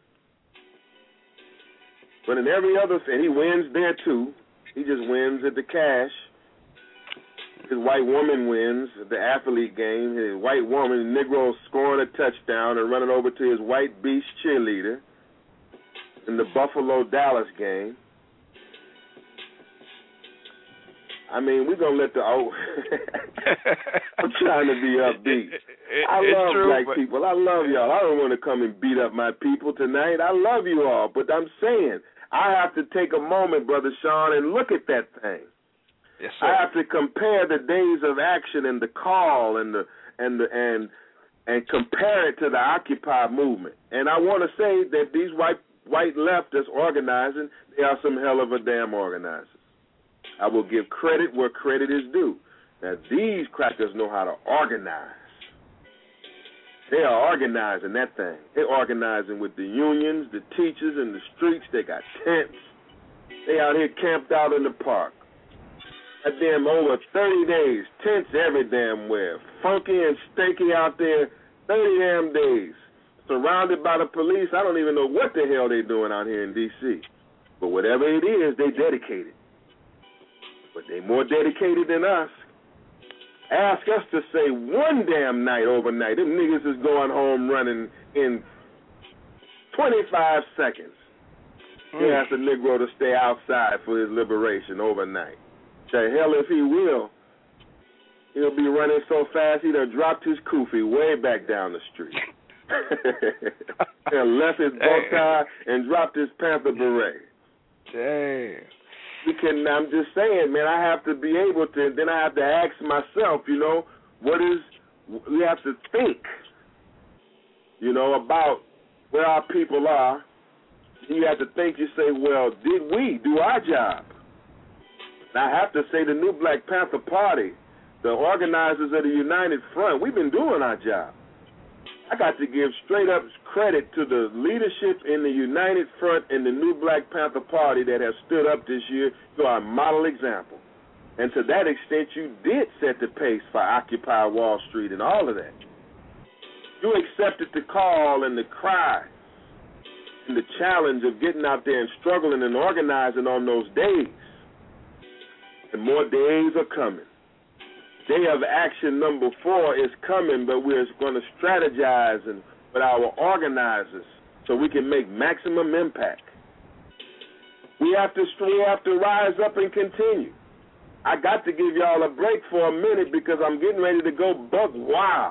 But in every other, and he wins there too. He just wins at the cash. His white woman wins at the athlete game. His white woman, Negro, scoring a touchdown and running over to his white beast cheerleader in the Buffalo-Dallas game. I mean, we're going to let the old... I'm trying to be upbeat. I love black people. I love y'all. I don't want to come and beat up my people tonight. I love you all. But I'm saying, I have to take a moment, Brother Sean, and look at that thing. Yes, sir. I have to compare the Days of Action and the call and compare it to the Occupy movement. And I want to say that these white leftists organizing, they are some hell of a damn organizers. I will give credit where credit is due. Now, these crackers know how to organize. They are organizing that thing. They're organizing with the unions, the teachers in the streets. They got tents. They out here camped out in the park. That damn over 30 days, tents every damn where. Funky and stanky out there, 30 damn days. Surrounded by the police. I don't even know what the hell they're doing out here in D.C. But whatever it is, they dedicated. But they more dedicated than us. Ask us to say one damn night overnight, them niggas is going home running in 25 seconds. He asked the Negro to stay outside for his liberation overnight. The hell if he will. He'll be running so fast he'd have dropped his kufi way back down the street. And left his bow tie and dropped his Panther beret. Damn. I'm just saying, man, I have to be able to, then I have to ask myself, we have to think, about where our people are. You have to think, you say, well, did we do our job? And I have to say the New Black Panther Party, the organizers of the United Front, we've been doing our job. I got to give straight up credit to the leadership in the United Front and the New Black Panther Party that have stood up this year to our model example. And to that extent, you did set the pace for Occupy Wall Street and all of that. You accepted the call and the cry and the challenge of getting out there and struggling and organizing on those days. and more days are coming. Day of action number 4 is coming, but we're going to strategize with our organizers so we can make maximum impact. We have to rise up and continue. I got to give y'all a break for a minute because I'm getting ready to go buck wild.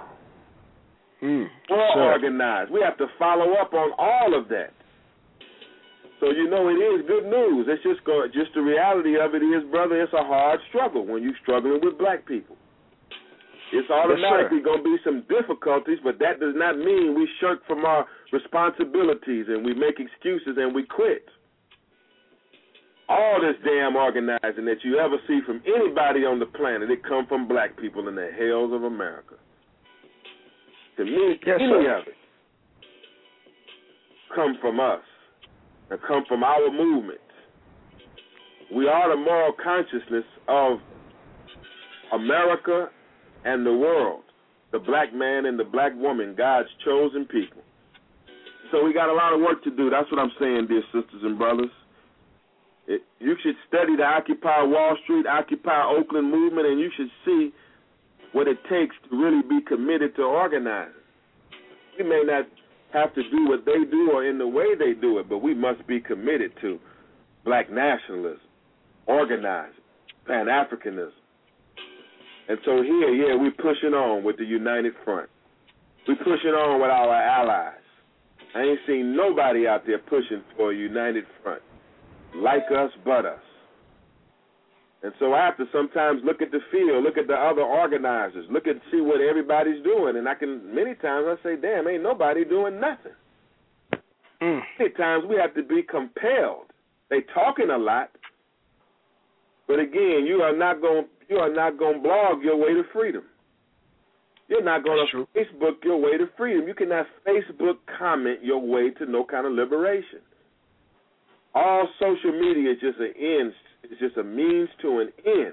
Organized. We have to follow up on all of that. So it is good news. It's just the reality of it is, brother, it's a hard struggle when you're struggling with black people. It's automatically going to be some difficulties, but that does not mean we shirk from our responsibilities and we make excuses and we quit. All this damn organizing that you ever see from anybody on the planet, it come from black people in the hells of America. To me, any of it come from us and come from our movement. We are the moral consciousness of America and the world, the black man and the black woman, God's chosen people. So we got a lot of work to do. That's what I'm saying, dear sisters and brothers. You should study the Occupy Wall Street, Occupy Oakland movement, and you should see what it takes to really be committed to organizing. We may not have to do what they do or in the way they do it, but we must be committed to black nationalism, organizing, Pan-Africanism. And so here, we're pushing on with the United Front. We're pushing on with our allies. I ain't seen nobody out there pushing for a United Front, like us but us. And so I have to sometimes look at the field, look at the other organizers, look and see what everybody's doing. And many times I say, damn, ain't nobody doing nothing. Many times we have to be compelled. They talking a lot, but again, you are not going to blog your way to freedom. You're not going to Facebook your way to freedom. You cannot Facebook comment your way to no kind of liberation. All social media is just an end. It's just a means to an end.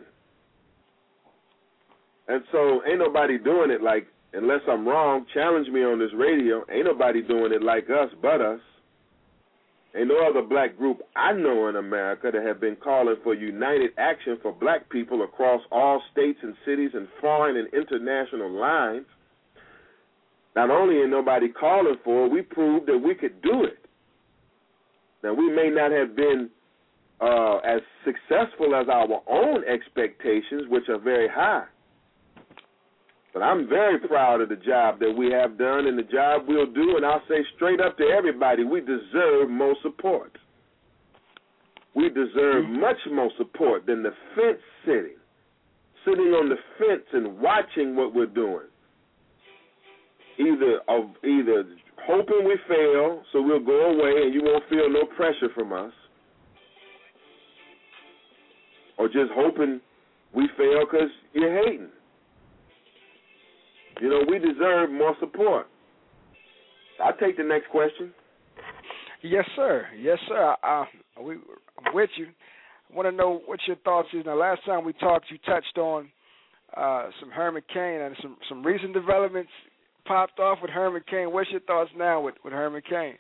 And so ain't nobody doing it like, unless I'm wrong, challenge me on this radio, ain't nobody doing it like us but us. Ain't no other black group I know in America that have been calling for united action for black people across all states and cities and foreign and international lines. Not only ain't nobody calling for it, we proved that we could do it. Now, we may not have been as successful as our own expectations, which are very high. But I'm very proud of the job that we have done and the job we'll do, and I'll say straight up to everybody, we deserve more support. We deserve much more support than the fence sitting on the fence and watching what we're doing. Either hoping we fail so we'll go away and you won't feel no pressure from us, or just hoping we fail because you're hating. We deserve more support. I'll take the next question. Yes, sir. Yes, sir. I'm with you. I want to know what your thoughts is. Now, last time we talked, you touched on some Herman Cain and some recent developments popped off with Herman Cain. What's your thoughts now with Herman Cain?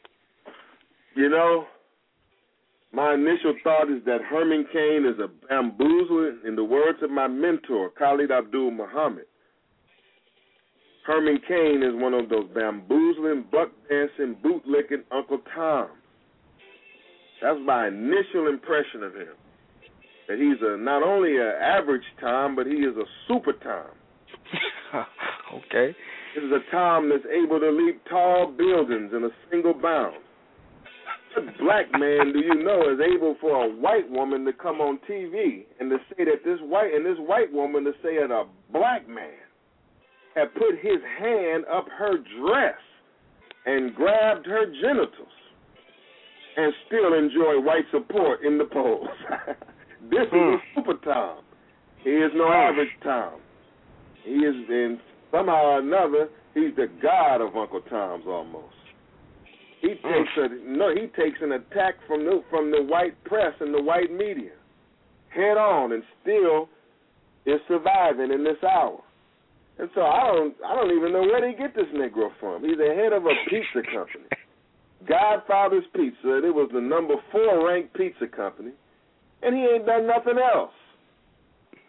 My initial thought is that Herman Cain is a bamboozler. In the words of my mentor, Khalid Abdul Muhammad, Herman Cain is one of those bamboozling, buck-dancing, bootlicking Uncle Toms. That's my initial impression of him, that he's not only an average Tom, but he is a super Tom. Okay. This is a Tom that's able to leap tall buildings in a single bound. What black man do you know is able for a white woman to come on TV and to say that this white woman to say that a black man had put his hand up her dress and grabbed her genitals and still enjoy white support in the polls? This is a super Tom. He is no average Tom. He is, in somehow or another, he's the god of Uncle Toms almost. He takes an attack from the white press and the white media head on and still is surviving in this hour. And so I don't even know where they get this Negro from. He's the head of a pizza company, Godfather's Pizza. It was the number 4 ranked pizza company, and he ain't done nothing else.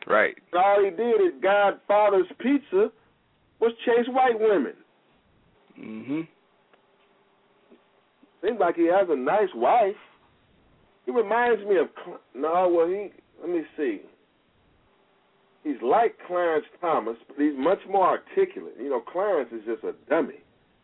Right. All he did at Godfather's Pizza was chase white women. Mm-hmm. Seems like he has a nice wife. He reminds me of, let me see. He's like Clarence Thomas, but he's much more articulate. You know, Clarence is just a dummy.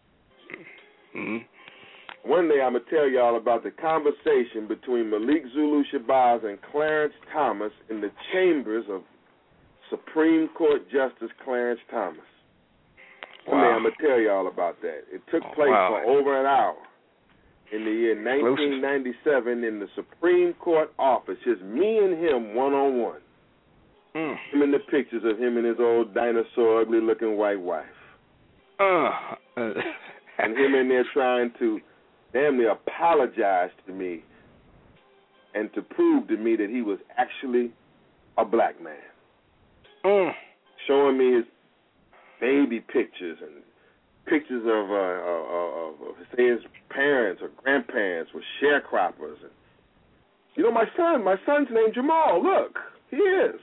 Mm-hmm. One day I'm going to tell y'all about the conversation between Malik Zulu Shabazz and Clarence Thomas in the chambers of Supreme Court Justice Clarence Thomas. One day I'm going to tell y'all about that. It took place for over an hour in the year 1997 in the Supreme Court office, just me and him one-on-one. Him in the pictures of him and his old dinosaur, ugly-looking white wife. And him in there trying to damn near apologize to me and to prove to me that he was actually a black man. Showing me his baby pictures and pictures of say his parents or grandparents were sharecroppers. And, you know, my son's named Jamal. Look, he is.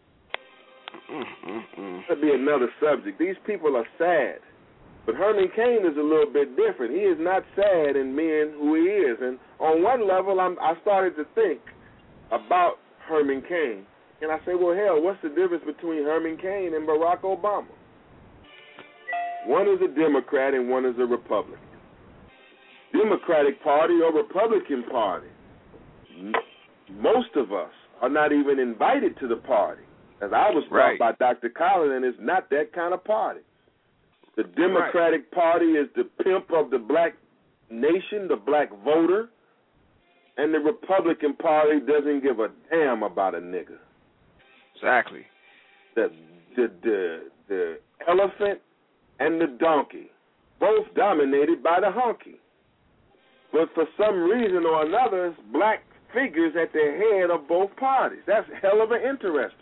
That'd be another subject. These people are sad. But Herman Cain is a little bit different. He is not sad in being who he is. And on one level, I started to think about Herman Cain. And I say, well, hell, what's the difference between Herman Cain and Barack Obama? One is a Democrat and one is a Republican. Democratic Party or Republican Party, most of us are not even invited to the party. As I was taught by Dr. Collins, and it's not that kind of party. The Democratic Party is the pimp of the black nation, the black voter, and the Republican Party doesn't give a damn about a nigga. Exactly. The elephant and the donkey, both dominated by the honky. But for some reason or another, it's black figures at the head of both parties. That's hell of an interesting.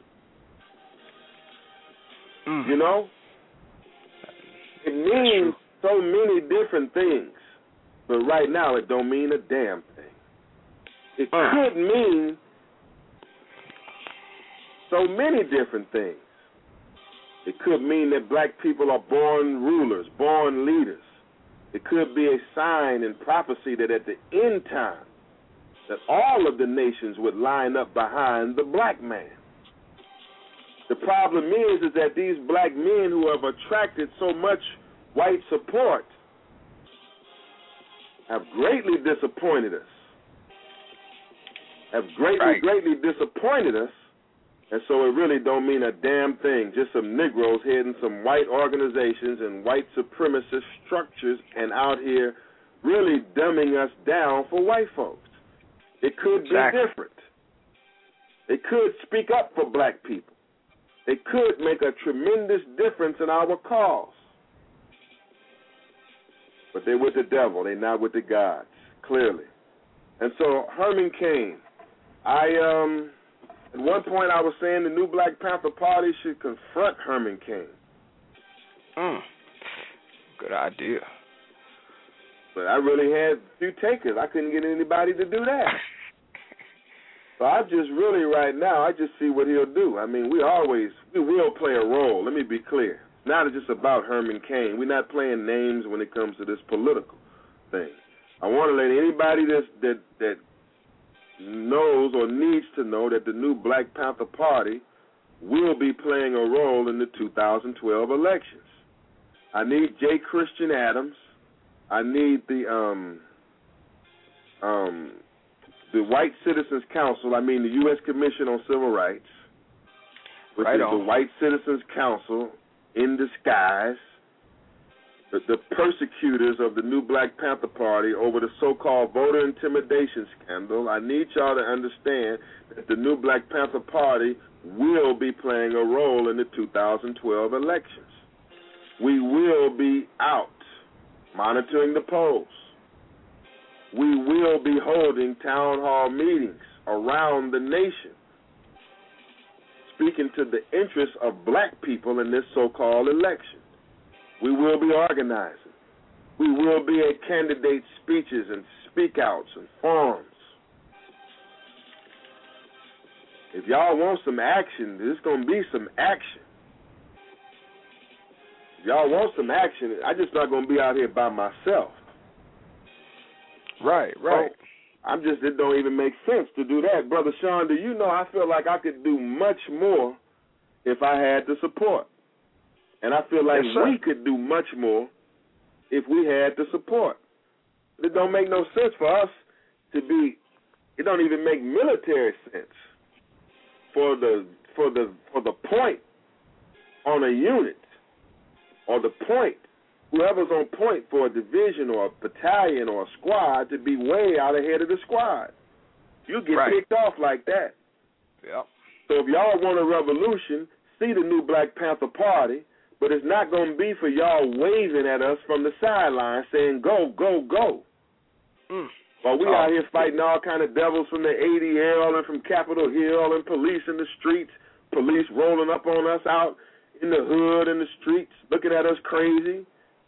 You know? It means so many different things, but right now it don't mean a damn thing. It could mean so many different things. It could mean that black people are born rulers, born leaders. It could be a sign and prophecy that at the end time, that all of the nations would line up behind the black man. The problem is that these black men who have attracted so much white support have greatly disappointed us. Greatly disappointed us. And so it really don't mean a damn thing. Just some Negroes heading some white organizations and white supremacist structures and out here really dumbing us down for white folks. It could be different. They could speak up for black people. They could make a tremendous difference in our cause. But they're with the devil. They're not with the gods, clearly. And so Herman Cain, at one point I was saying the new Black Panther Party should confront Herman Cain. Good idea. But I really had a few takers. I couldn't get anybody to do that. So I just really right now, I just see what he'll do. I mean, we will play a role. Let me be clear. It's not just about Herman Cain. We're not playing names when it comes to this political thing. I want to let anybody that knows or needs to know that the new Black Panther Party will be playing a role in the 2012 elections. I need J. Christian Adams. I need the White Citizens Council, the U.S. Commission on Civil Rights, which is the White Citizens Council in disguise, the persecutors of the new Black Panther Party over the so-called voter intimidation scandal. I need y'all to understand that the new Black Panther Party will be playing a role in the 2012 elections. We will be out monitoring the polls. We will be holding town hall meetings around the nation, speaking to the interests of black people in this so-called election. We will be organizing. We will be at candidate speeches and speak-outs and forums. It If y'all want some action, there's going to be some action. If y'all want some action, I'm just not going to be out here by myself. Right. It don't even make sense to do that. Brother Sean, do you know I feel like I could do much more if I had the support. And I feel like we could do much more if we had the support. It don't make no sense for us to be, it don't even make military sense for the point on a unit or the point, whoever's on point for a division or a battalion or a squad to be way out ahead of the squad. You get picked off like that. Yep. So if y'all want a revolution, see the new Black Panther Party, but it's not going to be for y'all waving at us from the sideline saying, go, go, go. While we out here fighting all kind of devils from the ADL and from Capitol Hill and police in the streets, police rolling up on us out in the hood and the streets, looking at us crazy.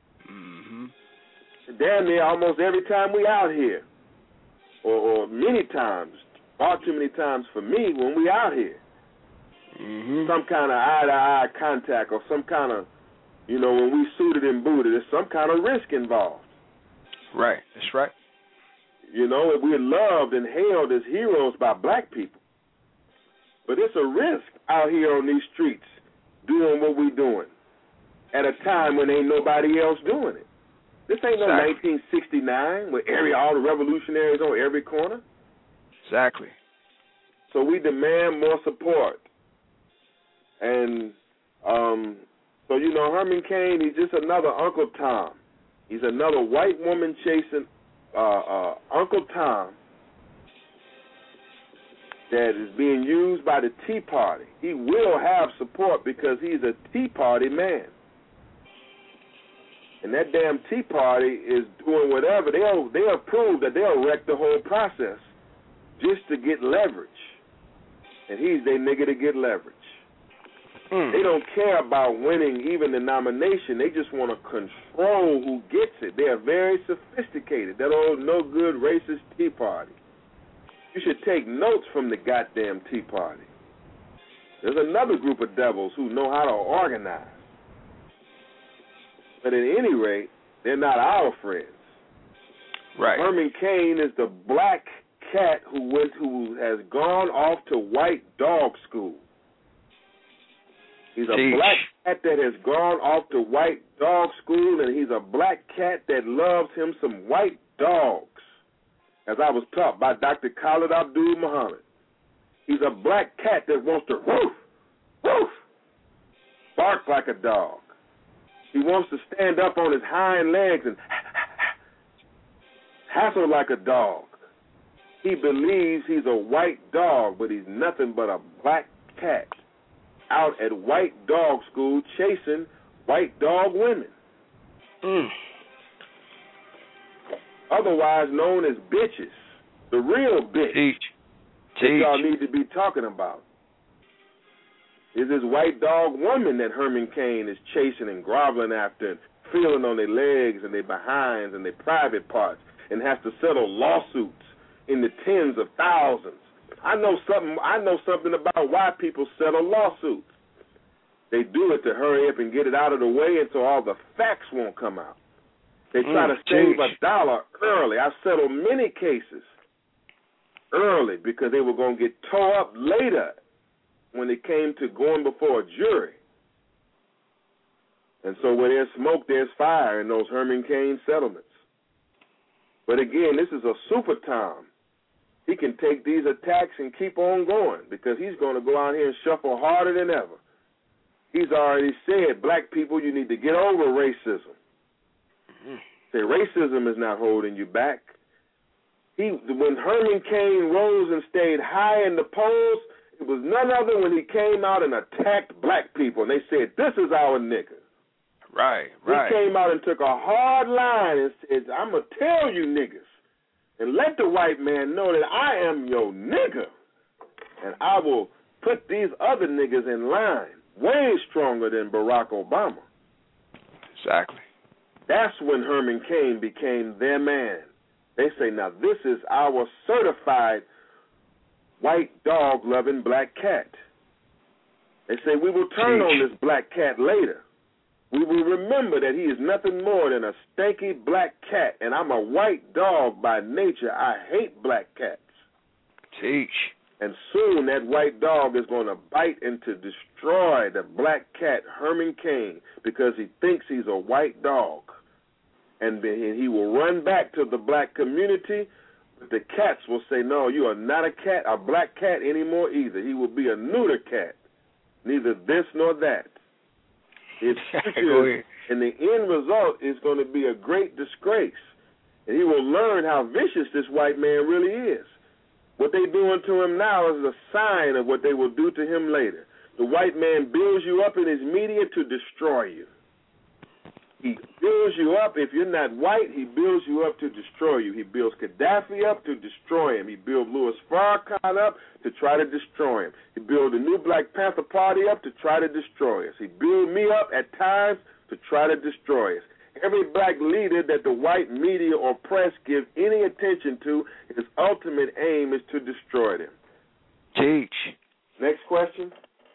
Damn near almost every time we out here, or many times, far too many times for me when we out here. Some kind of eye-to-eye contact or some kind of, when we suited and booted, there's some kind of risk involved. Right, that's right. We're loved and hailed as heroes by black people. But it's a risk out here on these streets doing what we're doing at a time when ain't nobody else doing it. This ain't no 1969 where all the revolutionaries on every corner. Exactly. So we demand more support. And so, Herman Cain, he's just another Uncle Tom. He's another white woman chasing Uncle Tom that is being used by the Tea Party. He will have support because he's a Tea Party man. And that damn Tea Party is doing whatever. They'll prove that they'll wreck the whole process just to get leverage. And he's their nigga to get leverage. They don't care about winning even the nomination. They just want to control who gets it. They are very sophisticated. That old no-good racist Tea Party. You should take notes from the goddamn Tea Party. There's another group of devils who know how to organize. But at any rate, they're not our friends. Right. Herman Cain is the black cat who has gone off to white dog school. He's a black cat that has gone off to white dog school, and he's a black cat that loves him some white dogs, as I was taught by Dr. Khalid Abdul Muhammad. He's a black cat that wants to woof, woof, bark like a dog. He wants to stand up on his hind legs and hassle like a dog. He believes he's a white dog, but he's nothing but a black cat out at white dog school chasing white dog women. Otherwise known as bitches. The real bitch that y'all need to be talking about is this white dog woman that Herman Cain is chasing and groveling after and feeling on their legs and their behinds and their private parts and has to settle lawsuits in the tens of thousands. I know something about why people settle lawsuits. They do it to hurry up and get it out of the way and so all the facts won't come out. They try to save $1 early. I've settled many cases early because they were going to get tore up later when it came to going before a jury. And so where there's smoke, there's fire in those Herman Cain settlements. But again, this is a super Tom. He can take these attacks and keep on going because he's going to go out here and shuffle harder than ever. He's already said, black people, you need to get over racism. Say, racism is not holding you back. When Herman Cain rose and stayed high in the polls, it was none other when he came out and attacked black people. And they said, this is our nigga. Right. He came out and took a hard line and said, I'm going to tell you niggas and let the white man know that I am your nigga. And I will put these other niggas in line way stronger than Barack Obama. Exactly. That's when Herman Cain became their man. They say, now this is our certified white dog-loving black cat. They say, we will turn on this black cat later. We will remember that he is nothing more than a stanky black cat, and I'm a white dog by nature. I hate black cats. Teach. And soon that white dog is going to bite and to destroy the black cat, Herman Cain, because he thinks he's a white dog. And he will run back to the black community, but the cats will say, no, you are not a black cat anymore either. He will be a neuter cat, neither this nor that. His future, and the end result is going to be a great disgrace. And he will learn how vicious this white man really is. What they're doing to him now is a sign of what they will do to him later. The white man builds you up in his media to destroy you. He builds you up. If you're not white, he builds you up to destroy you. He builds Gaddafi up to destroy him. He builds Louis Farrakhan up to try to destroy him. He builds the new Black Panther Party up to try to destroy us. He builds me up at times to try to destroy us. Every black leader that the white media or press give any attention to, his ultimate aim is to destroy them. Teach. Next question.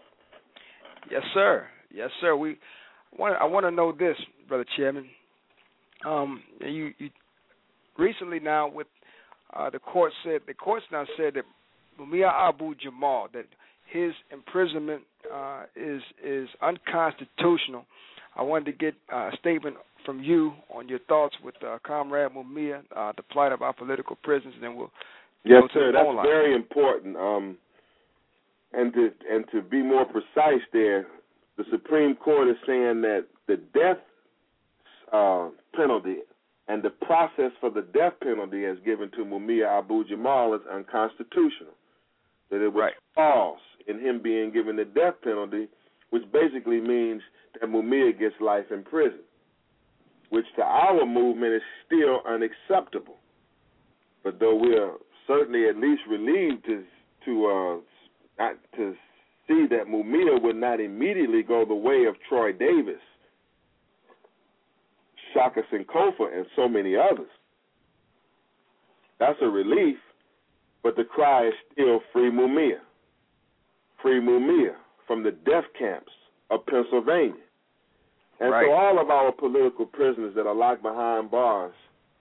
Yes, sir. Yes, sir. I want to know this, Brother Chairman. You recently now with the courts now said that Mumia Abu-Jamal, that his imprisonment is unconstitutional. I wanted to get a statement from you on your thoughts with Comrade Mumia, the plight of our political prisoners, and then we'll yes, go to sir. the phone line. That's very important. And to be more precise, there, the Supreme Court is saying that the death penalty and the process for the death penalty as given to Mumia Abu-Jamal is unconstitutional. That it was false in him being given the death penalty, which basically means that Mumia gets life in prison, which to our movement is still unacceptable. But though we are certainly at least relieved to see that Mumia would not immediately go the way of Troy Davis, Shaka Sankofa, and so many others. That's a relief, but the cry is still free Mumia. Free Mumia from the death camps of Pennsylvania. And so all of our political prisoners that are locked behind bars,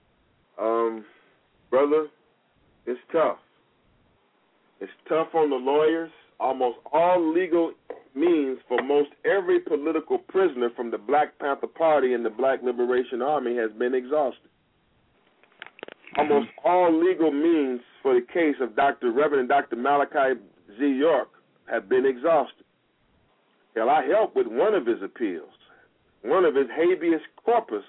brother, it's tough. It's tough on the lawyers. Almost all legal means for most every political prisoner from the Black Panther Party and the Black Liberation Army has been exhausted. Almost all legal means for the case of Reverend Dr. Malachi Z. York have been exhausted. Hell, I helped with one of his appeals, one of his habeas corpus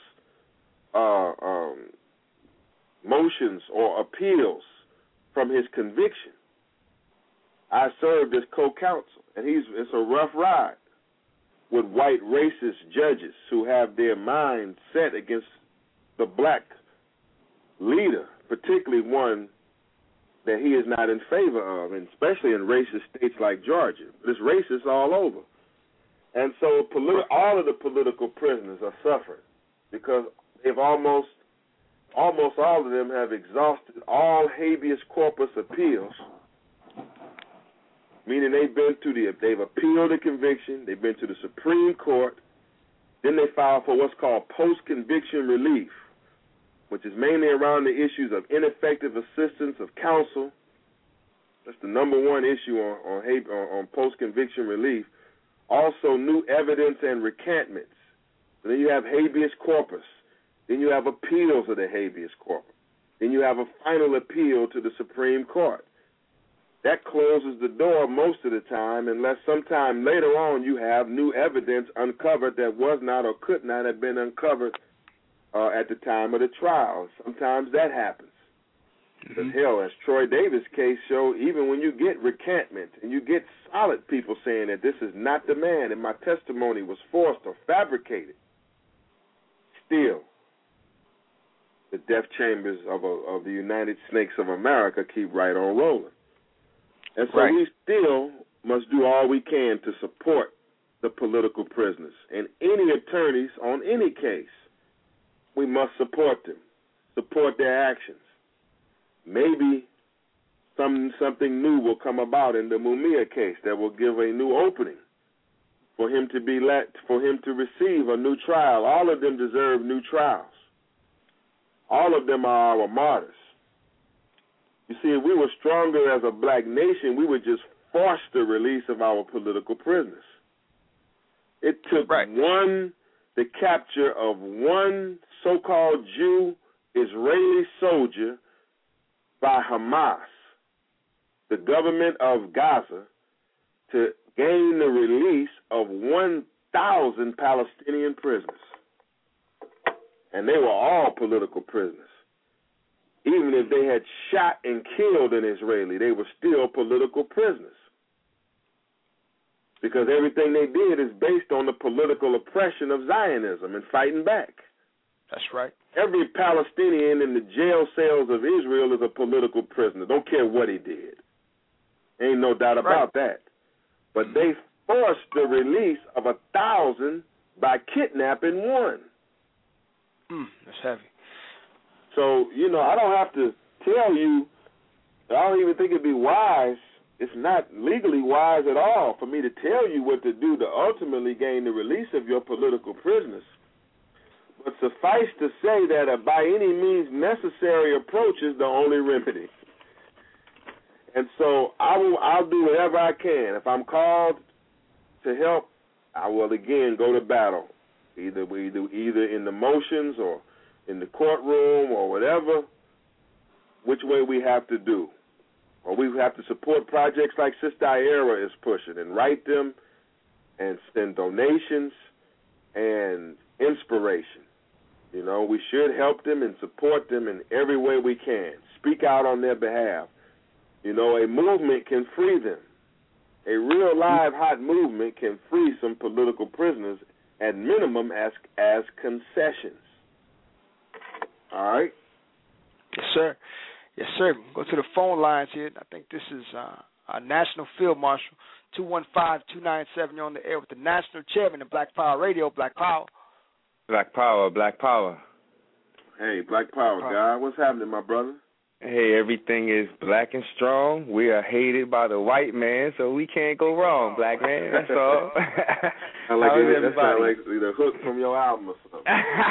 motions or appeals from his conviction. I served as co-counsel, and it's a rough ride with white racist judges who have their minds set against the black leader, particularly one that he is not in favor of, and especially in racist states like Georgia. But it's racist all over. And so all of the political prisoners are suffering because they've almost all of them have exhausted all habeas corpus appeals, meaning they've appealed the conviction, they've been to the Supreme Court, then they filed for what's called post-conviction relief, which is mainly around the issues of ineffective assistance of counsel. That's the number one issue on post-conviction relief. Also, new evidence and recantments. And then you have habeas corpus. Then you have appeals of the habeas corpus. Then you have a final appeal to the Supreme Court. That closes the door most of the time, unless sometime later on you have new evidence uncovered that was not or could not have been uncovered at the time of the trial. Sometimes that happens. Because, hell, as Troy Davis' case showed, even when you get recantment and you get solid people saying that this is not the man and my testimony was forced or fabricated, still, the death chambers of the United Snakes of America keep right on rolling. And so we still must do all we can to support the political prisoners. And any attorneys on any case, we must support them, support their actions. Maybe something new will come about in the Mumia case that will give a new opening for him to receive a new trial. All of them deserve new trials. All of them are our martyrs. You see, if we were stronger as a black nation, we would just force the release of our political prisoners. It took the capture of one so-called Jew Israeli soldier by Hamas, the government of Gaza, to gain the release of 1,000 Palestinian prisoners. And they were all political prisoners. Even if they had shot and killed an Israeli, they were still political prisoners. Because everything they did is based on the political oppression of Zionism and fighting back. That's right. Every Palestinian in the jail cells of Israel is a political prisoner. Don't care what he did. Ain't no doubt about that. But they forced the release of 1,000 by kidnapping one. That's heavy. So, I don't have to tell you, I don't even think it'd be wise, it's not legally wise at all for me to tell you what to do to ultimately gain the release of your political prisoners. But suffice to say that a by any means necessary approach is the only remedy. And so I'll do whatever I can. If I'm called to help, I will again go to battle, either in the motions or in the courtroom or whatever, which way we have to do. Or we have to support projects like Sister Ira is pushing and write them and send donations and inspiration. We should help them and support them in every way we can. Speak out on their behalf. A movement can free them. A real live hot movement can free some political prisoners at minimum as concessions. All right? Yes, sir. Yes, sir. Go to the phone lines here. I think this is our National Field Marshal, 215-297. You're on the air with the National Chairman of Black Power Radio. Black Power. Black Power, Black Power. Hey, Black Power, guy. What's happening, my brother? Hey, everything is black and strong. We are hated by the white man, so we can't go wrong, black man. That's all. Sound like the hook from your album or something.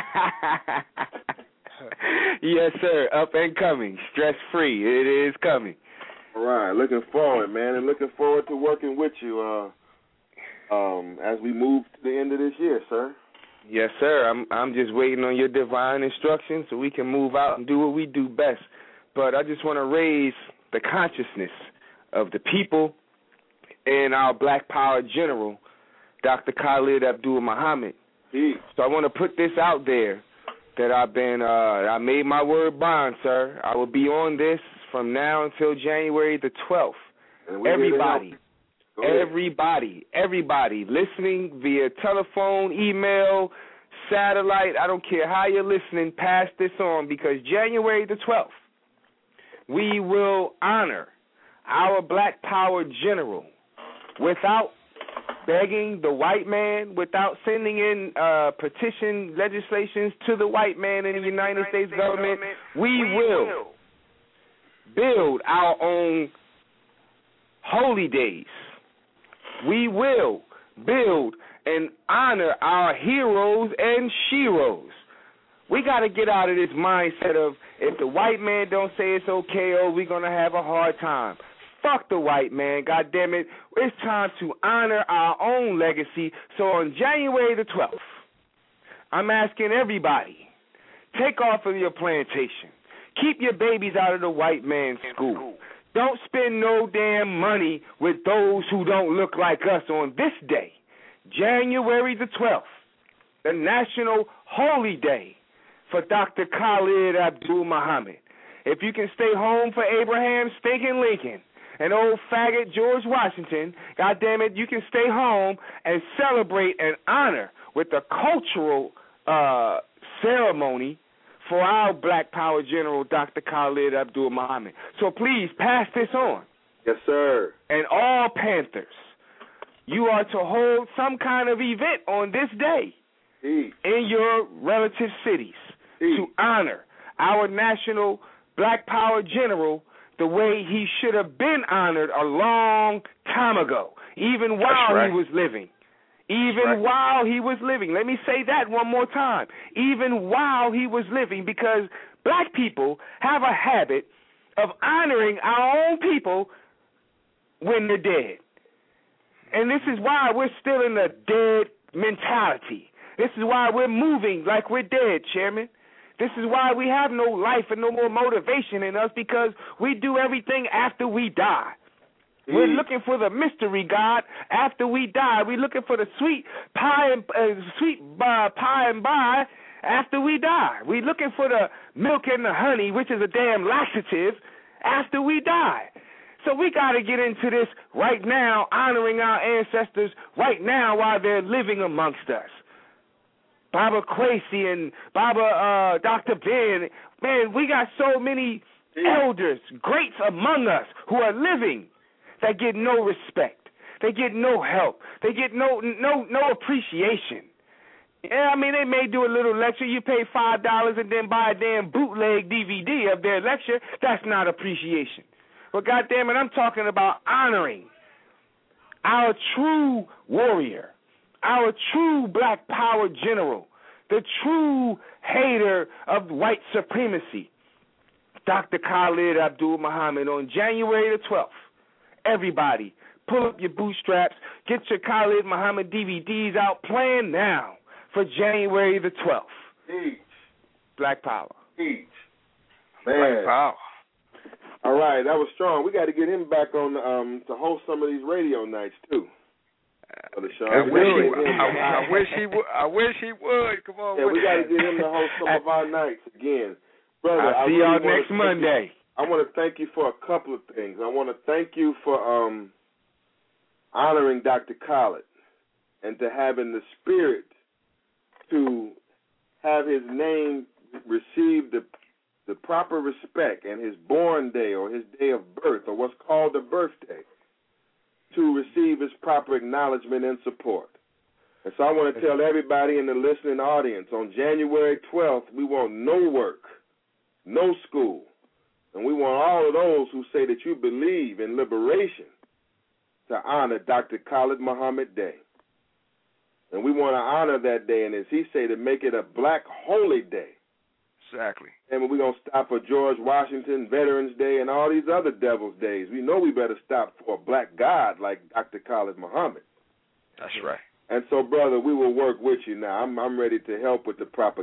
Yes, sir. Up and coming. Stress-free. It is coming. All right. Looking forward, man, and looking forward to working with you as we move to the end of this year, sir. Yes, sir. I'm just waiting on your divine instructions so we can move out and do what we do best. But I just want to raise the consciousness of the people and our Black Power General, Dr. Khalid Abdul-Muhammad. So I want to put this out there that I made my word bond, sir. I will be on this from now until January the 12th. Everybody listening via telephone, email, satellite, I don't care how you're listening, pass this on, because January the 12th, we will honor our Black Power General without begging the white man, without sending in petition legislations to the white man in the United States government. We will build our own holy days. We will build and honor our heroes and sheroes. We got to get out of this mindset of if the white man don't say it's okay, we're going to have a hard time. Fuck the white man, goddammit. It's time to honor our own legacy. So on January the 12th, I'm asking everybody, take off of your plantation. Keep your babies out of the white man's school. Don't spend no damn money with those who don't look like us on this day, January the 12th, the National Holy Day for Dr. Khalid Abdul-Muhammad. If you can stay home for Abraham Stinking Lincoln and old faggot George Washington, goddammit, you can stay home and celebrate and honor with a cultural ceremony for our Black Power General, Dr. Khalid Abdul-Muhammad. So please pass this on. Yes, sir. And all Panthers, you are to hold some kind of event on this day in your relative cities to honor our national Black Power General, the way he should have been honored a long time ago, even while he was living. Even while he was living. Let me say that one more time. Even while he was living, because black people have a habit of honoring our own people when they're dead. And this is why we're still in the dead mentality. This is why we're moving like we're dead, Chairman. This is why we have no life and no more motivation in us, because we do everything after we die. We're looking for the mystery God after we die. We're looking for the sweet pie and by after we die. We're looking for the milk and the honey, which is a damn laxative, after we die. So we got to get into this right now, honoring our ancestors right now while they're living amongst us. Baba Quasi and Baba Dr. Ben, man, we got so many elders, greats among us who are living that get no respect. They get no help. They get no appreciation. Yeah, I mean, they may do a little lecture. You pay $5 and then buy a damn bootleg DVD of their lecture. That's not appreciation. But goddamn it, I'm talking about honoring our true warrior, our true black power general, the true hater of white supremacy, Dr. Khalid Abdul Muhammad, on January the 12th. Everybody, pull up your bootstraps, get your Khalid Muhammad DVDs out, plan now for January the 12th. Black Power. Man. Black Power. All right, that was strong. We got to get him back on to host some of these radio nights too. I wish he would. Come on. Yeah, we got to get him to host some of our nights again, brother. I'll see y'all next Monday. I want to thank you for a couple of things. I want to thank you for honoring Dr. Khalid and to having the spirit to have his name receive the proper respect, and his born day or his day of birth, or what's called a birthday, to receive his proper acknowledgement and support. And so I want to tell everybody in the listening audience, on January 12th, we want no work, no school, and we want all of those who say that you believe in liberation to honor Dr. Khalid Muhammad Day. And we want to honor that day, and as he say, to make it a black holy day. Exactly. And we're going to stop for George Washington, Veterans Day, and all these other devil's days. We know we better stop for a black God like Dr. Khalid Muhammad. That's right. And so, brother, we will work with you now. I'm ready to help with the proper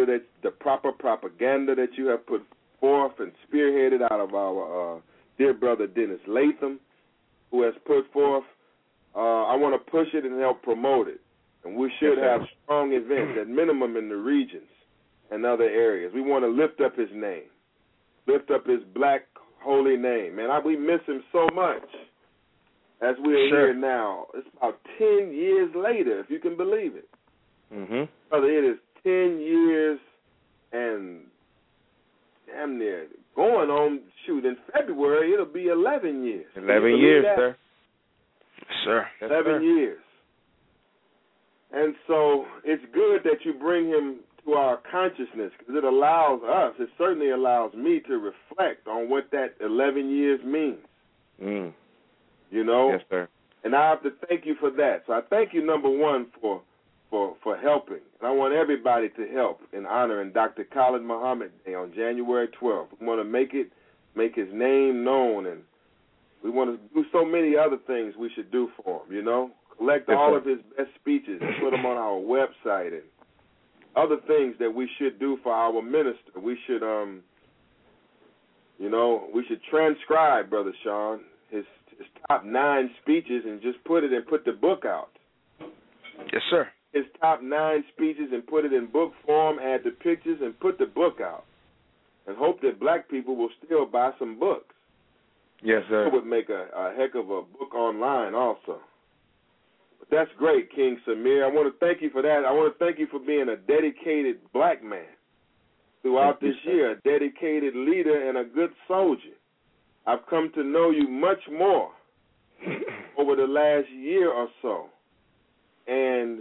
propaganda that you have put forth and spearheaded out of our dear brother Dennis Latham, who has put forth. I want to push it and help promote it. And we should have strong events, at minimum in the regions and other areas. We want to lift up his name, lift up his black holy name. Man, we miss him so much as we are here now. It's about 10 years later, if you can believe it. Mm-hmm. Brother, it is 10 years and damn near going on, in February it'll be 11 years. 11 years, sir. Yes, sir. 11 years. And so it's good that you bring him to our consciousness, because it allows us, it certainly allows me to reflect on what that 11 years means. Mm. You know? Yes, sir. And I have to thank you for that. So I thank you, number one, for helping. And I want everybody to help in honoring Dr. Khalid Muhammad Day on January 12th. We want to make his name known, and we want to do so many other things we should do for him, you know? Collect all of his best speeches and put them on our website, and other things that we should do for our minister. We should, we should transcribe, Brother Sean, his top 9 speeches and just put the book out. Yes, sir. His top 9 speeches and put it in book form, add the pictures, and put the book out. And hope that black people will still buy some books. Yes, sir. It would make a heck of a book online also. But that's great, King Samir. I want to thank you for that. I want to thank you for being a dedicated black man throughout this year, a dedicated leader and a good soldier. I've come to know you much more over the last year or so. And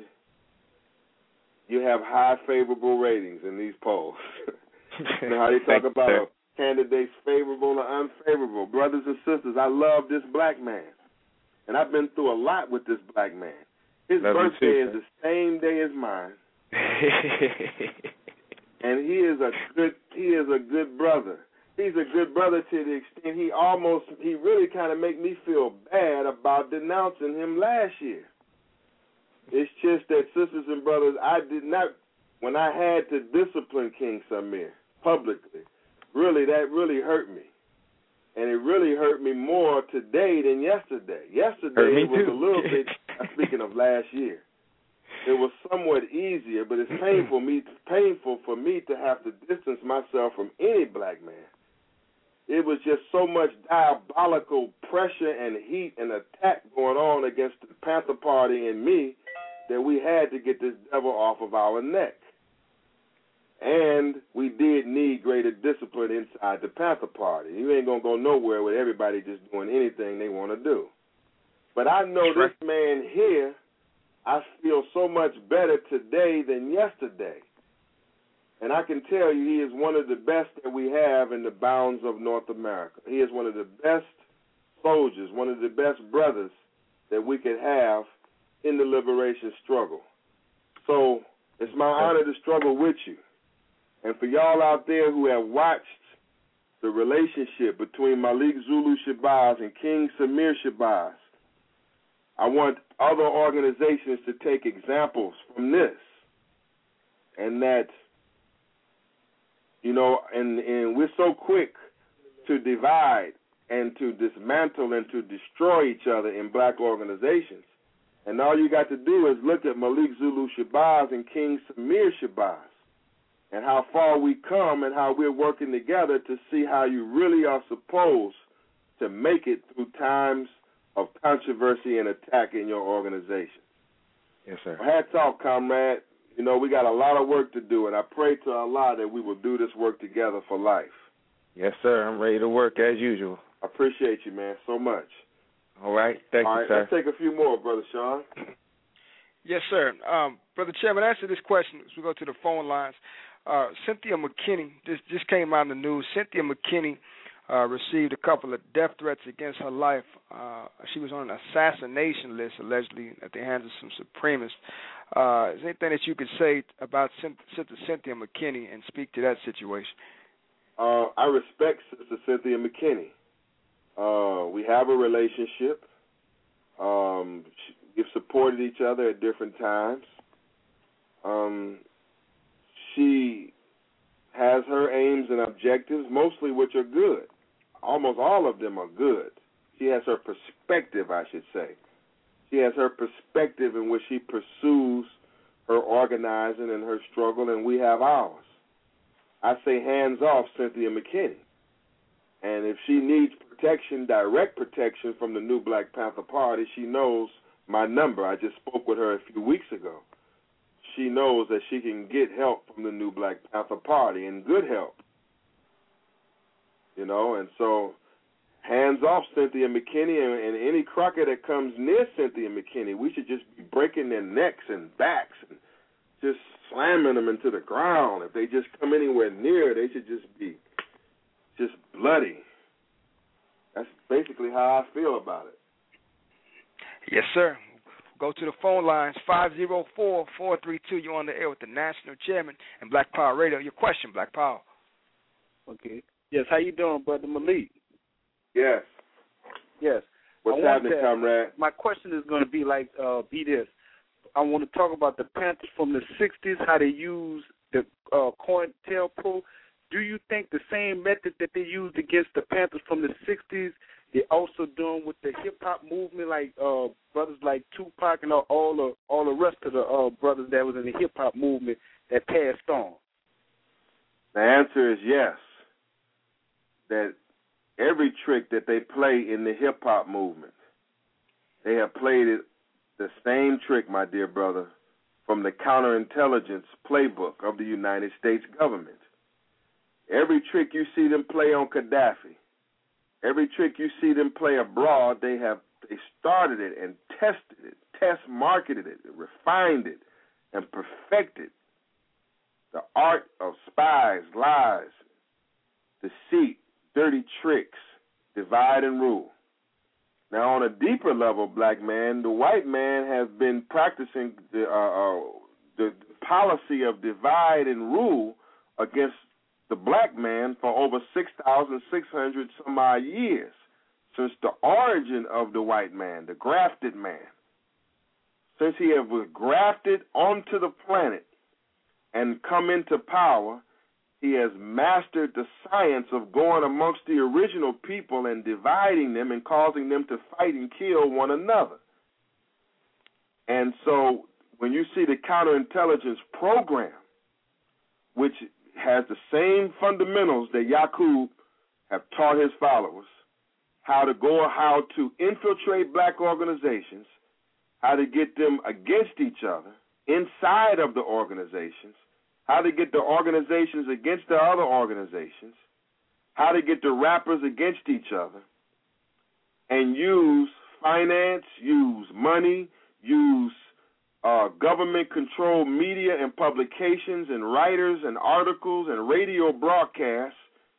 you have high favorable ratings in these polls. You know how they talk about a candidates, favorable or unfavorable. Brothers and sisters, I love this black man. And I've been through a lot with this black man. His birthday is the same day as mine. And he is a good brother. He's a good brother to the extent he really kind of make me feel bad about denouncing him last year. It's just that, sisters and brothers, when I had to discipline King Samir publicly, that really hurt me. And it really hurt me more today than yesterday. Yesterday it was a little bit, speaking of last year, it was somewhat easier, but it's painful for me to have to distance myself from any black man. It was just so much diabolical pressure and heat and attack going on against the Panther Party and me that we had to get this devil off of our neck. And we did need greater discipline inside the Panther Party. You ain't going to go nowhere with everybody just doing anything they want to do. But I know this man here, I feel so much better today than yesterday. And I can tell you he is one of the best that we have in the bounds of North America. He is one of the best soldiers, one of the best brothers that we could have in the liberation struggle. So it's my honor to struggle with you. And for y'all out there who have watched the relationship between Malik Zulu Shabazz and King Samir Shabazz, I want other organizations to take examples from this. And that, and we're so quick to divide and to dismantle and to destroy each other in black organizations. And all you got to do is look at Malik Zulu Shabazz and King Samir Shabazz and how far we come and how we're working together to see how you really are supposed to make it through times of controversy and attack in your organization. Yes, sir. Well, hats off, comrade. We got a lot of work to do, and I pray to Allah that we will do this work together for life. Yes, sir. I'm ready to work as usual. I appreciate you, man, so much. All right. Thank you, sir. Let's take a few more, Brother Sean. Yes, sir. Brother Chairman, answer this question as we go to the phone lines. Cynthia McKinney, this just came out in the news. Cynthia McKinney received a couple of death threats against her life. She was on an assassination list, allegedly, at the hands of some supremacists. Is there anything that you could say about Sister Cynthia McKinney and speak to that situation? I respect Sister Cynthia McKinney. We have a relationship. We've supported each other at different times. She has her aims and objectives, mostly which are good. Almost all of them are good. She has her perspective, I should say. She has her perspective in which she pursues her organizing and her struggle, and we have ours. I say hands off Cynthia McKinney. And if she needs protection, direct protection from the new Black Panther Party, she knows my number. I just spoke with her a few weeks ago. She knows that she can get help from the new Black Panther Party, and good help. And so hands off Cynthia McKinney, and any crocker that comes near Cynthia McKinney, we should just be breaking their necks and backs and just slamming them into the ground. If they just come anywhere near, they should just be just bloody. That's basically how I feel about it. Yes, sir. Go to the phone lines, 504-432. You're on the air with the National Chairman and Black Power Radio. Your question, Black Power. Okay. Yes, how you doing, Brother Malik? Yes. Yes. What's happening, comrade? My question is going to be this. I want to talk about the Panthers from the 60s, how they use the COINTELPRO. Do you think the same method that they used against the Panthers from the 60s, they're also doing with the hip-hop movement, like brothers like Tupac and all the rest of the brothers that was in the hip-hop movement that passed on? The answer is yes. That every trick that they play in the hip-hop movement, they have played it the same trick, my dear brother, from the counterintelligence playbook of the United States government. Every trick you see them play on Gaddafi, every trick you see them play abroad, they started it and tested it, marketed it, refined it, and perfected the art of spies, lies, deceit, dirty tricks, divide and rule. Now, on a deeper level, black man, the white man has been practicing the policy of divide and rule against the black man for over 6,600 some odd years, since the origin of the white man, the grafted man. Since he was grafted onto the planet and come into power, he has mastered the science of going amongst the original people and dividing them and causing them to fight and kill one another. And so when you see the counterintelligence program, which has the same fundamentals that Yaqub have taught his followers, how to infiltrate black organizations, how to get them against each other inside of the organizations, how to get the organizations against the other organizations, how to get the rappers against each other, and use finance, use money, use government-controlled media and publications and writers and articles and radio broadcasts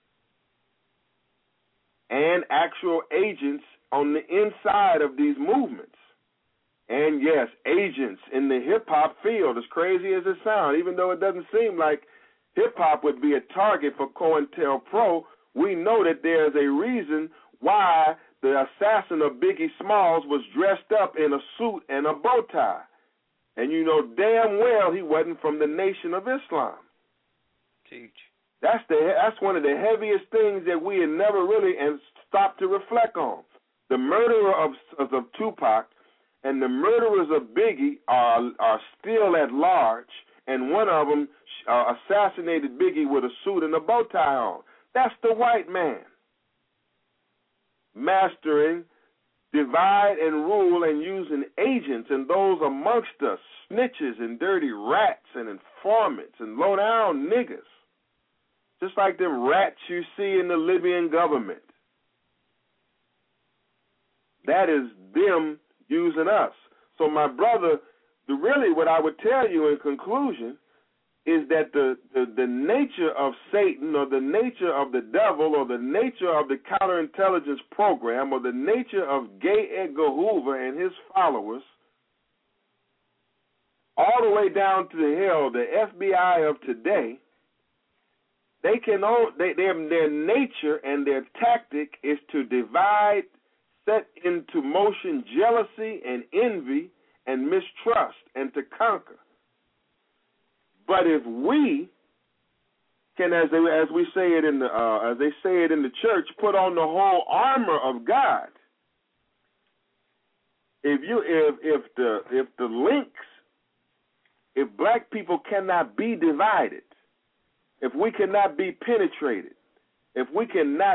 and actual agents on the inside of these movements. And, yes, agents in the hip-hop field, as crazy as it sounds, even though it doesn't seem like hip-hop would be a target for COINTELPRO, we know that there's a reason why the assassin of Biggie Smalls was dressed up in a suit and a bow tie. And you know damn well he wasn't from the Nation of Islam. Teach. That's one of the heaviest things that we had never really stopped to reflect on. The murderer of Tupac and the murderers of Biggie are still at large, and one of them assassinated Biggie with a suit and a bow tie on. That's the white man mastering divide and rule and using agents and those amongst us, snitches and dirty rats and informants and low-down niggas, just like them rats you see in the Libyan government. That is them using us. So, my brother, really what I would tell you in conclusion is that the nature of Satan or the nature of the devil or the nature of the counterintelligence program or the nature of Gay Edgar Hoover and his followers, all the way down to the FBI of today, their nature and their tactic is to divide, set into motion jealousy and envy and mistrust and to conquer. But if we can, as we say it in as they say it in the church, put on the whole armor of God. If the links, if black people cannot be divided, if we cannot be penetrated, if we cannot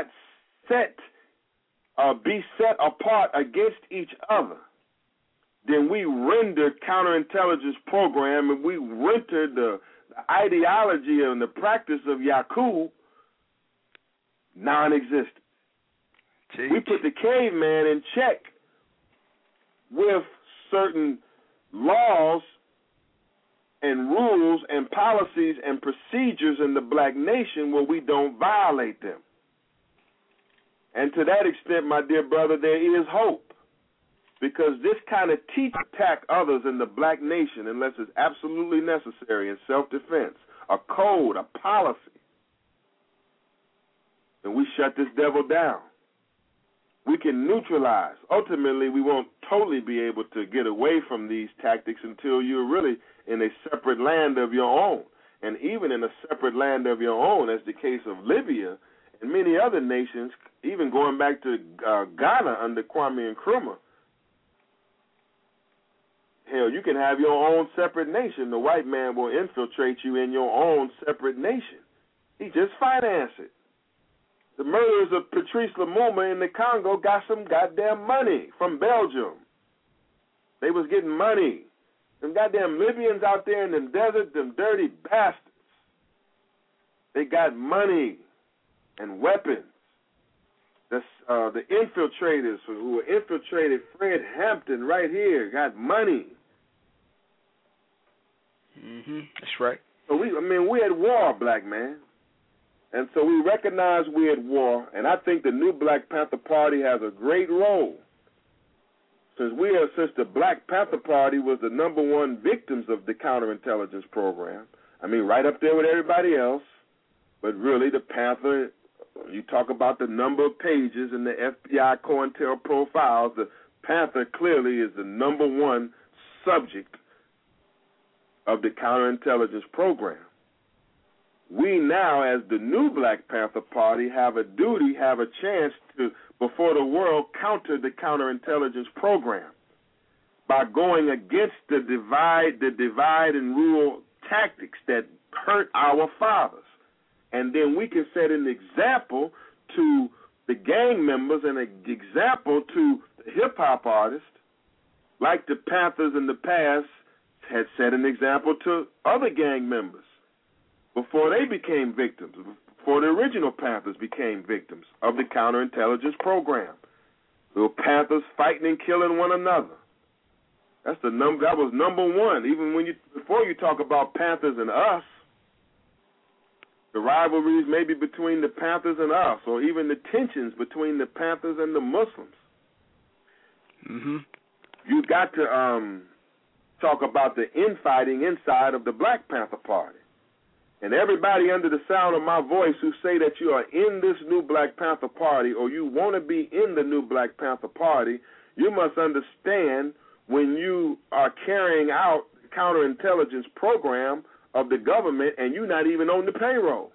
be set apart against each other, then we render counterintelligence program and we render the ideology and the practice of Yaqub non-existent. Jeez. We put the caveman in check with certain laws and rules and policies and procedures in the black nation where we don't violate them. And to that extent, my dear brother, there is hope. Because this kind of attack others in the black nation unless it's absolutely necessary in self-defense, a code, a policy. And we shut this devil down. We can neutralize. Ultimately, we won't totally be able to get away from these tactics until you're really in a separate land of your own. And even in a separate land of your own, as the case of Libya and many other nations, even going back to Ghana under Kwame Nkrumah, hell, you can have your own separate nation. The white man will infiltrate you in your own separate nation. He just financed it. The murderers of Patrice Lumumba in the Congo got some goddamn money from Belgium. They was getting money. Them goddamn Libyans out there in the desert, them dirty bastards. They got money and weapons. The infiltrators who infiltrated Fred Hampton right here got money. That's right. So we're at war, black man. And so we recognize we're at war, and I think the new Black Panther Party has a great role. Since the Black Panther Party was the number one victims of the counterintelligence program, I mean, right up there with everybody else, but really the Panther, you talk about the number of pages in the FBI COINTELPRO files, the Panther clearly is the number one subject of the counterintelligence program. We now, as the new Black Panther Party, have a duty, have a chance to, before the world, counter the counterintelligence program by going against the divide and rule tactics that hurt our fathers. And then we can set an example to the gang members and an example to the hip-hop artists, like the Panthers in the past had set an example to other gang members before they became victims, before the original Panthers became victims of the counterintelligence program. There were Panthers fighting and killing one another. That was number one. Even before you talk about Panthers and us, the rivalries maybe between the Panthers and us, or even the tensions between the Panthers and the Muslims. Mm-hmm. You got to talk about the infighting inside of the Black Panther Party. And everybody under the sound of my voice who say that you are in this new Black Panther Party or you want to be in the new Black Panther Party, you must understand when you are carrying out the counterintelligence program of the government and you're not even on the payroll.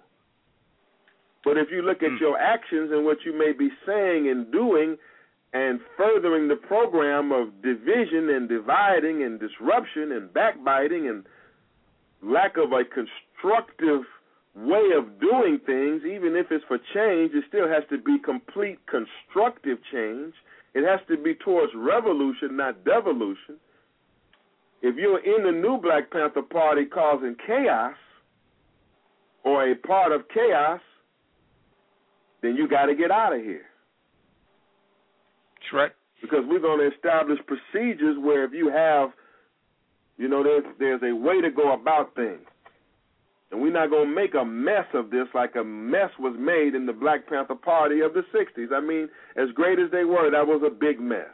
But if you look at your actions and what you may be saying and doing and furthering the program of division and dividing and disruption and backbiting and lack of a constructive way of doing things, even if it's for change, it still has to be complete constructive change. It has to be towards revolution, not devolution. If you're in the new Black Panther Party causing chaos or a part of chaos, then you got to get out of here. That's right. Because we're going to establish procedures where if you have, there's a way to go about things. And we're not going to make a mess of this like a mess was made in the Black Panther Party of the 60s. I mean, as great as they were, that was a big mess.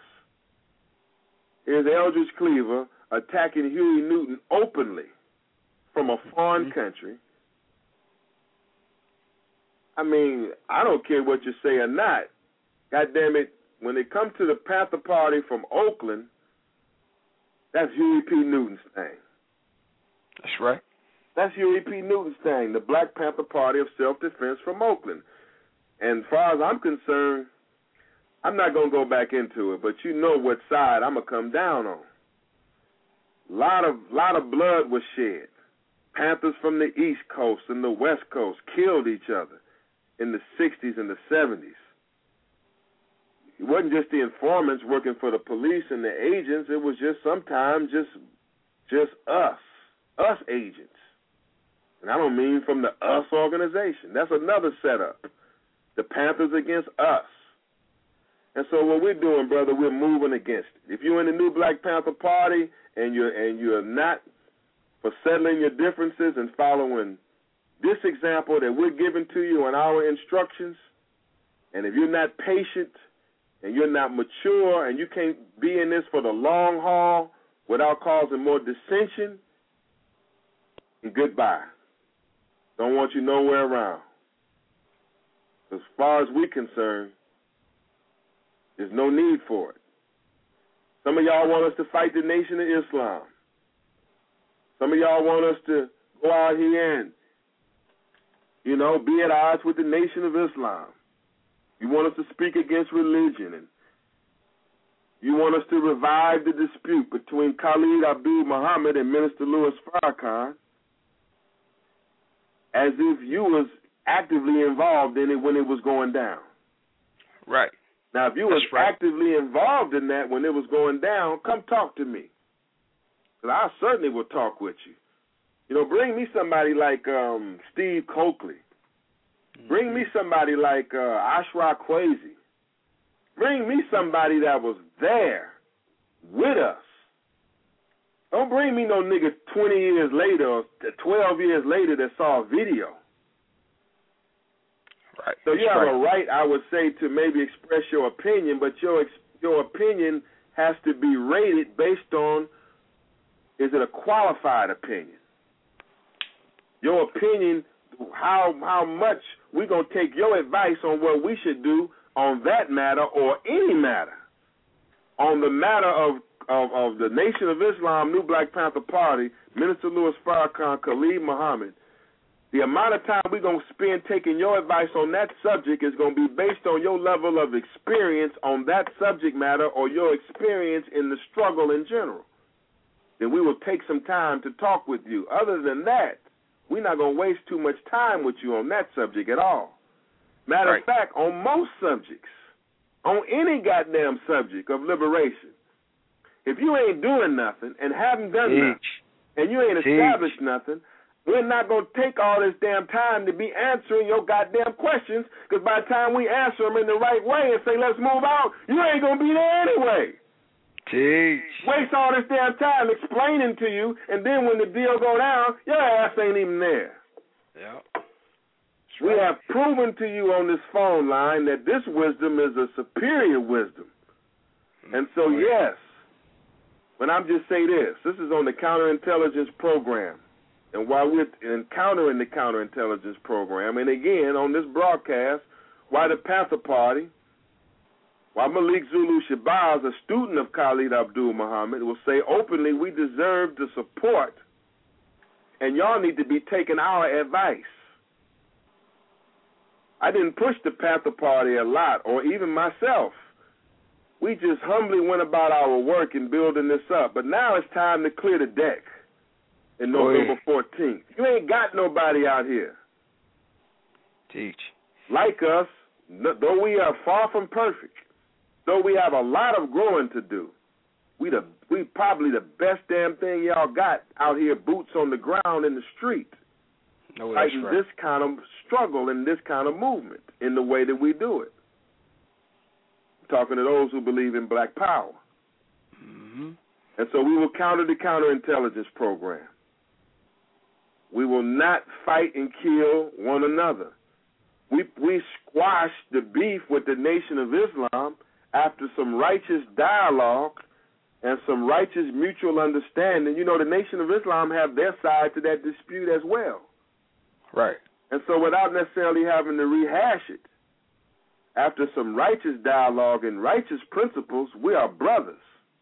Here's Eldridge Cleaver attacking Huey Newton openly from a foreign country. I mean, I don't care what you say or not. God damn it, when it comes to the Panther Party from Oakland, that's Huey P. Newton's thing. That's right. That's Huey P. Newton's thing, the Black Panther Party of Self-Defense from Oakland. And as far as I'm concerned, I'm not going to go back into it, but you know what side I'm going to come down on. A lot of blood was shed. Panthers from the East Coast and the West Coast killed each other in the 60s and the 70s. It wasn't just the informants working for the police and the agents. It was just sometimes just us agents. And I don't mean from the us organization. That's another setup. The Panthers against us. And so what we're doing, brother, we're moving against it. If you're in the new Black Panther Party and you're not for settling your differences and following this example that we're giving to you in our instructions, and if you're not patient and you're not mature and you can't be in this for the long haul without causing more dissension, goodbye. Don't want you nowhere around. As far as we're concerned, there's no need for it. Some of y'all want us to fight the Nation of Islam. Some of y'all want us to go out here and, be at odds with the Nation of Islam. You want us to speak against religion, and you want us to revive the dispute between Khalid Abdul Muhammad and Minister Louis Farrakhan, as if you was actively involved in it when it was going down. Right. Now, if you was actively involved in that when it was going down, come talk to me. Because I certainly will talk with you. Bring me somebody like Steve Coakley. Bring me somebody like Ashraf Kwesi. Bring me somebody that was there with us. Don't bring me no nigga 20 years later or 12 years later that saw a video. Right. So you have a right, I would say, to maybe express your opinion, but your opinion has to be rated based on, is it a qualified opinion? Your opinion, how much we're going to take your advice on what we should do on that matter or any matter. On the matter of the Nation of Islam, New Black Panther Party, Minister Louis Farrakhan, Khalid Muhammad, the amount of time we're going to spend taking your advice on that subject is going to be based on your level of experience on that subject matter or your experience in the struggle in general. Then we will take some time to talk with you. Other than that, we're not going to waste too much time with you on that subject at all. Matter of fact, on most subjects, on any goddamn subject of liberation, if you ain't doing nothing and haven't done nothing and you ain't established nothing, we're not going to take all this damn time to be answering your goddamn questions, because by the time we answer them in the right way and say, let's move out, you ain't going to be there anyway. Waste all this damn time explaining to you, and then when the deal go down, your ass ain't even there. We have proven to you on this phone line that this wisdom is a superior wisdom. And so, yes, when I'm just say this is on the counterintelligence program. And while we're encountering the counterintelligence program, and again, on this broadcast, why the Panther Party, why Malik Zulu Shabazz, a student of Khalid Abdul-Muhammad, will say openly, we deserve the support, and y'all need to be taking our advice. I didn't push the Panther Party a lot, or even myself. We just humbly went about our work in building this up. But now it's time to clear the deck in November 14th. You ain't got nobody out here. Like us, though we are far from perfect, though we have a lot of growing to do, we probably the best damn thing y'all got out here, boots on the ground in the street, fighting this kind of struggle and this kind of movement in the way that we do it. I'm talking to those who believe in black power. And so we will counter the counterintelligence program. We will not fight and kill one another. We squashed the beef with the Nation of Islam after some righteous dialogue and some righteous mutual understanding. You know, the Nation of Islam have their side to that dispute as well. And so without necessarily having to rehash it, after some righteous dialogue and righteous principles, we are brothers.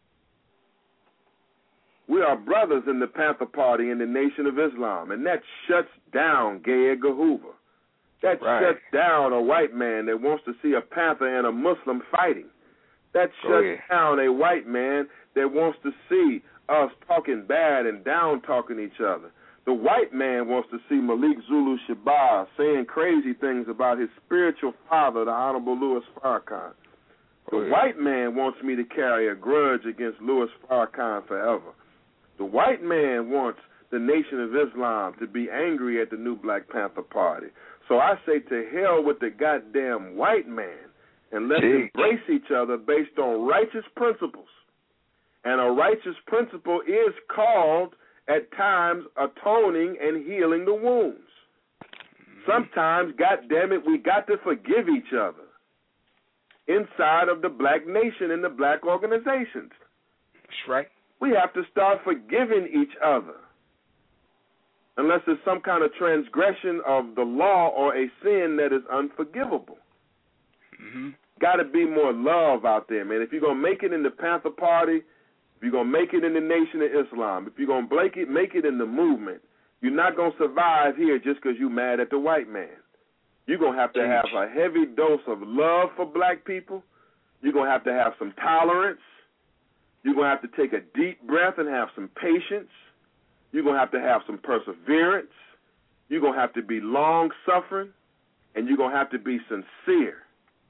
We are brothers in the Panther Party and the Nation of Islam, and that shuts down Gay Edgar Hoover. That shuts down a white man that wants to see a Panther and a Muslim fighting. That shuts down a white man that wants to see us talking bad and down-talking each other. The white man wants to see Malik Zulu Shabazz saying crazy things about his spiritual father, the Honorable Louis Farrakhan. The white man wants me to carry a grudge against Louis Farrakhan forever. The white man wants the Nation of Islam to be angry at the New Black Panther Party. So I say to hell with the goddamn white man, and let's embrace each other based on righteous principles. And a righteous principle is called, at times, atoning and healing the wounds. Sometimes, goddammit, we got to forgive each other inside of the black nation and the black organizations. We have to start forgiving each other, unless there's some kind of transgression of the law or a sin that is unforgivable. Got to be more love out there, man. If you're going to make it in the Panther Party, if you're going to make it in the Nation of Islam, if you're going to make it in the movement, you're not going to survive here just because you're mad at the white man. You're going to have a heavy dose of love for black people. You're going to have some tolerance. You're going to have to take a deep breath and have some patience. You're going to have some perseverance. You're going to have to be long-suffering. And you're going to have to be sincere.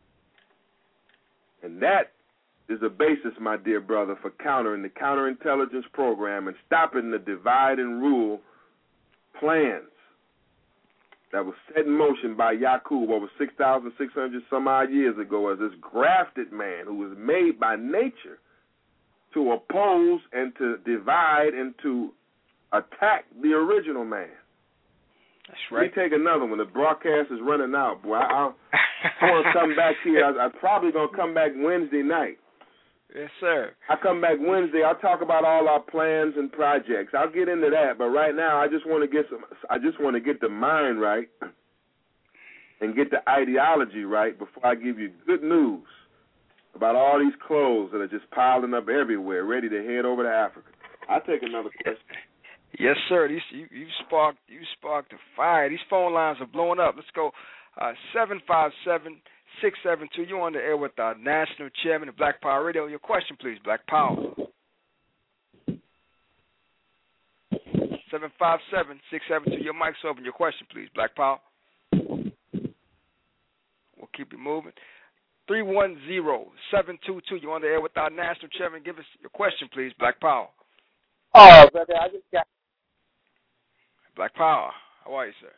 And that is the basis, my dear brother, for countering the counterintelligence program and stopping the divide and rule plans that was set in motion by Yaqub over 6,600 some odd years ago as this grafted man who was made by nature to oppose and to divide and to attack the original man. That's right. Let me take another one. The broadcast is running out, boy. I want to come back here. I'm probably going to come back Wednesday night. Yes, sir. I come back Wednesday. I'll talk about all our plans and projects. I'll get into that, but right now I just want to get the mind right and get the ideology right before I give you good news about all these clothes that are just piling up everywhere, ready to head over to Africa. I'll take another question. Yes, sir. You sparked the fire. These phone lines are blowing up. Let's go. 757-672. You're on the air with our national chairman of Black Power Radio. Your question, please, Black Power. 757-672. Your mic's open. Your question, please, Black Power. We'll keep it moving. 310-722. You're on the air with our national chairman. Give us your question, please, Black Power. Oh, brother, I just got... Black Power. How are you, sir?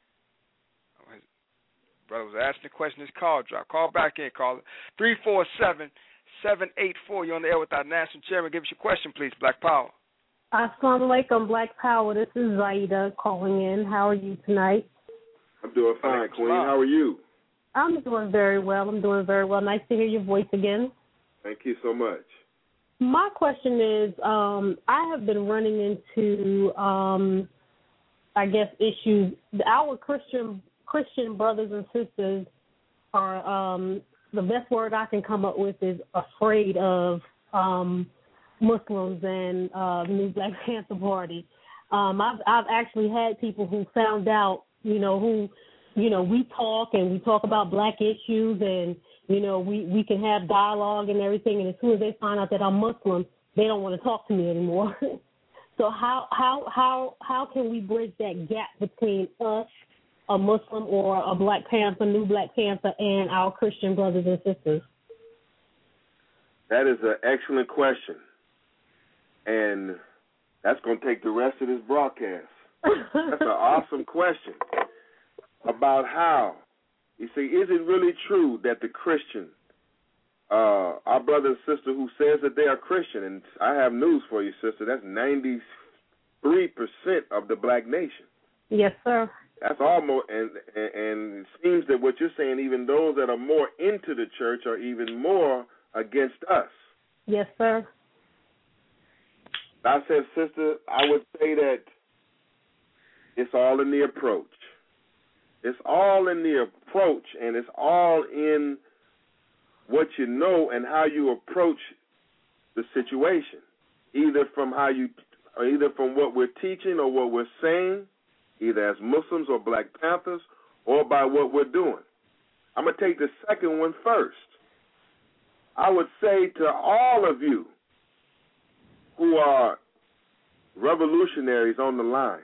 Brother was asking the question. His call dropped. Call back in, caller. 347-784. You're on the air with our national chairman. Give us your question, please, Black Power. Assalamu alaikum, Black Power. This is Zaida calling in. How are you tonight? I'm doing fine, Queen. How are you? I'm doing very well. Nice to hear your voice again. Thank you so much. My question is, I have been running into, issues. Our Christian brothers and sisters are, the best word I can come up with is afraid of Muslims and the New Black Panther Party. I've actually had people who found out, we talk about black issues and, we can have dialogue and everything, and as soon as they find out that I'm Muslim, they don't want to talk to me anymore. So how can we bridge that gap between us, a Muslim or a Black Panther, New Black Panther, and our Christian brothers and sisters? That is an excellent question, and that's going to take the rest of this broadcast. That's an awesome question about how. You see, is it really true that the Christian, our brother and sister who says that they are Christian, and I have news for you, sister, that's 93% of the black nation. Yes, sir. That's almost, and it seems that what you're saying, even those that are more into the church are even more against us. Yes, sir. I said, sister, I would say that it's all in the approach. It's all in the approach, and it's all in what you know and how you approach the situation, either from what we're teaching or what we're saying, either as Muslims or Black Panthers, or by what we're doing. I'm going to take the second one first. I would say to all of you who are revolutionaries on the line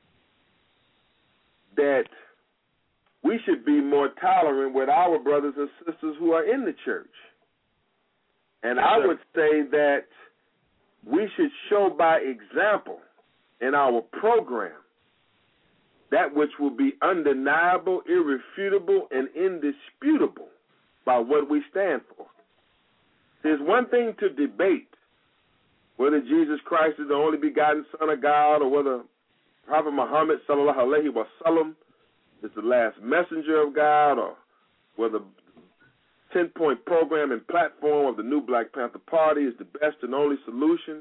that we should be more tolerant with our brothers and sisters who are in the church. And I would say that we should show by example in our program that which will be undeniable, irrefutable, and indisputable by what we stand for. There's one thing to debate whether Jesus Christ is the only begotten Son of God or whether Prophet Muhammad sallallahu alaihi wasallam is the last messenger of God, or whether the 10-point program and platform of the New Black Panther Party is the best and only solution.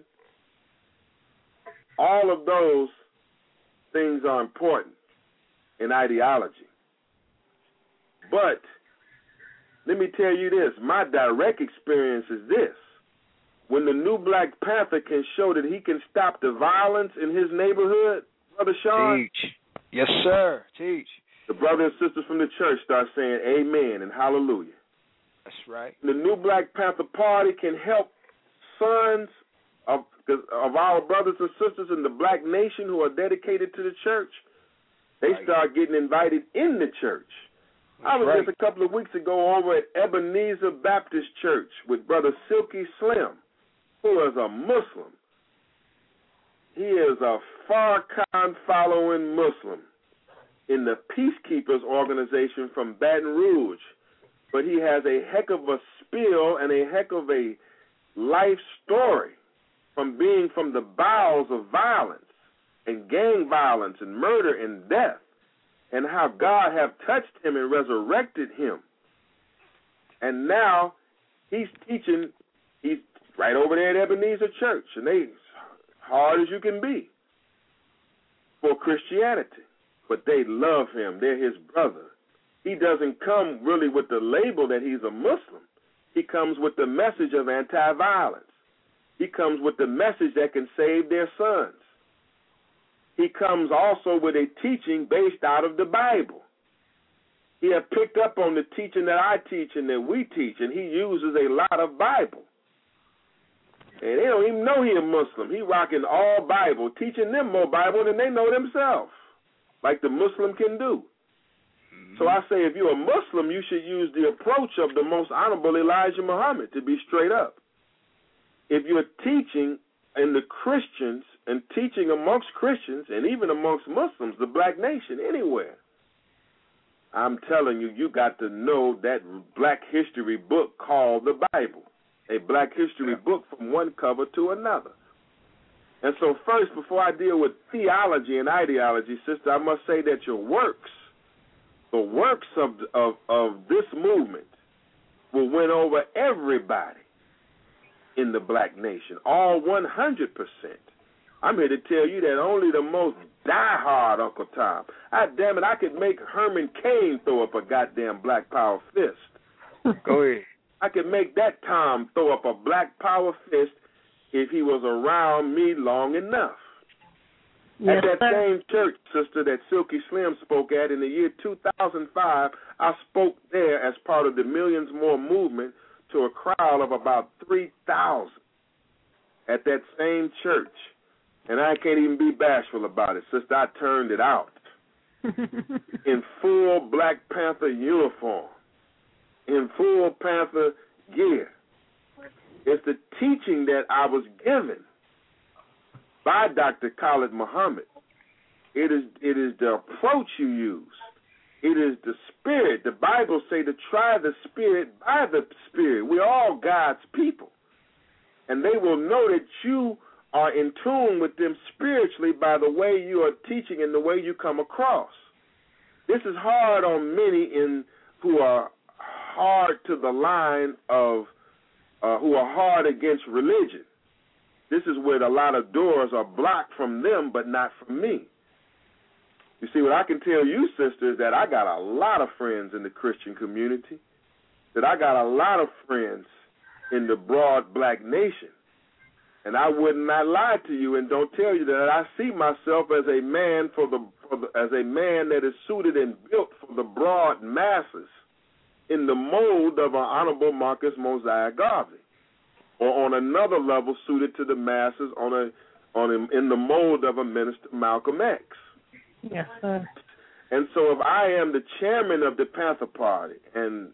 All of those things are important in ideology. But let me tell you this, my direct experience is this. When the New Black Panther can show that he can stop the violence in his neighborhood, Brother Sean. Teach. Yes, sir. Teach. The brothers and sisters from the church start saying amen and hallelujah. That's right. The New Black Panther Party can help sons of our brothers and sisters in the black nation who are dedicated to the church. They start getting invited in the church. I was just a couple of weeks ago over at Ebenezer Baptist Church with Brother Silky Slim, who is a Muslim. He is a Farrakhan-following Muslim in the Peacekeepers organization from Baton Rouge. But he has a heck of a spiel and a heck of a life story from being from the bowels of violence and gang violence and murder and death. and how God have touched him and resurrected him. And now he's teaching, he's right over there at Ebenezer Church, and they hard as you can be for Christianity. But they love him. They're his brother. He doesn't come really with the label that he's a Muslim. He comes with the message of anti-violence. He comes with the message that can save their sons. He comes also with a teaching based out of the Bible. He has picked up on the teaching that I teach and that we teach, and he uses a lot of Bible. And they don't even know he's a Muslim. He rocking all Bible, teaching them more Bible than they know themselves, like the Muslim can do. So I say if you're a Muslim, you should use the approach of the most honorable Elijah Muhammad, to be straight up. If you're teaching in the Christians and teaching amongst Christians and even amongst Muslims, the black nation, anywhere, I'm telling you, you got to know that black history book called the Bible, a black history book from one cover to another. And so first, before I deal with theology and ideology, sister, I must say that your works, the works of this movement will win over everybody in the black nation, all 100%. I'm here to tell you that only the most diehard Uncle Tom, damn it, I could make Herman Cain throw up a goddamn black power fist. Go ahead. I could make that Tom throw up a black power fist if he was around me long enough. Yes, at that sir. same church, sister, that Silky Slim spoke at in the year 2005, I spoke there as part of the Millions More movement to a crowd of about 3,000 at that same church. And I can't even be bashful about it, sister. I turned it out in full Black Panther uniform, in full Panther gear. It's the teaching that I was given by Dr. Khalid Muhammad. It is the approach you use. It is the spirit. The Bible say to try the spirit by the spirit. We're all God's people. And they will know that you are in tune with them spiritually by the way you are teaching and the way you come across. This is hard on many who are hard to the line of, who are hard against religion. This is where a lot of doors are blocked from them, but not from me. You see, what I can tell you, sister, is that I got a lot of friends in the Christian community, that I got a lot of friends in the broad black nation. And I would not lie to you and don't tell you that I see myself as a man as a man that is suited and built for the broad masses in the mold of our Honorable Marcus Mosiah Garvey, or on another level suited to the masses in the mold of a Minister Malcolm X. Yes, sir. And so if I am the chairman of the Panther Party, and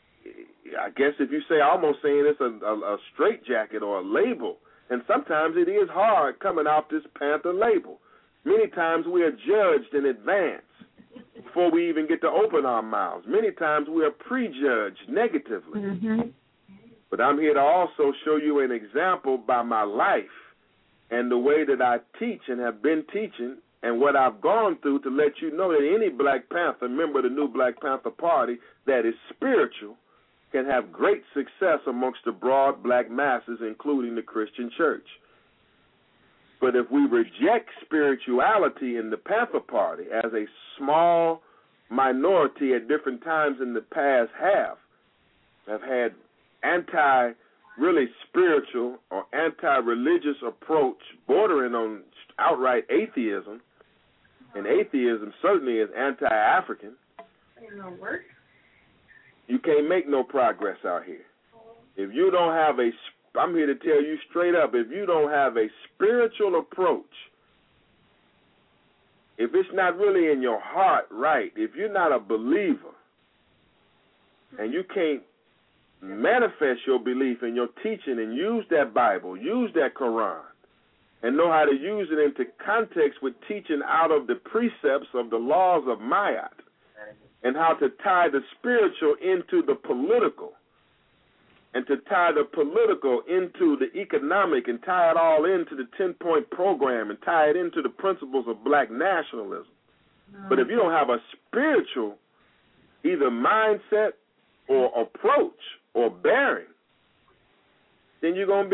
I guess if you say, almost saying it's a straitjacket or a label, and sometimes it is hard coming off this Panther label. Many times we are judged in advance before we even get to open our mouths. Many times we are prejudged negatively. Mm-hmm. But I'm here to also show you an example by my life and the way that I teach and have been teaching and what I've gone through to let you know that any Black Panther, member of the new Black Panther Party, that is spiritual can have great success amongst the broad black masses, including the Christian church. But if we reject spirituality in the Panther Party as a small minority at different times in the past have had really spiritual or anti-religious approach bordering on outright atheism, and atheism certainly is anti-African, you can't make no progress out here. If you don't have I'm here to tell you straight up, if you don't have a spiritual approach, if it's not really in your heart right, if you're not a believer, and you can't manifest your belief in your teaching and use that Bible, use that Quran, and know how to use it into context with teaching out of the precepts of the laws of Ma'at, and how to tie the spiritual into the political, and to tie the political into the economic, and tie it all into the 10-point program, and tie it into the principles of black nationalism. But if you don't have a spiritual either mindset or approach or bearing, then you're gonna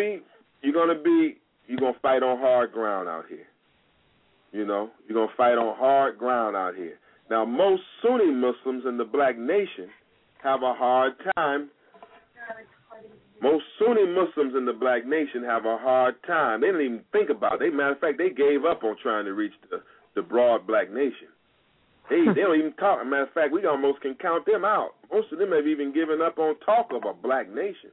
fight on hard ground out here. You know, you're gonna fight on hard ground out here. Now, most Sunni Muslims in the black nation have a hard time. Most Sunni Muslims in the black nation have a hard time. They don't even think about it. Matter of fact, they gave up on trying to reach the broad black nation. They don't even talk. Matter of fact, we almost can count them out. Most of them have even given up on talk of a black nation.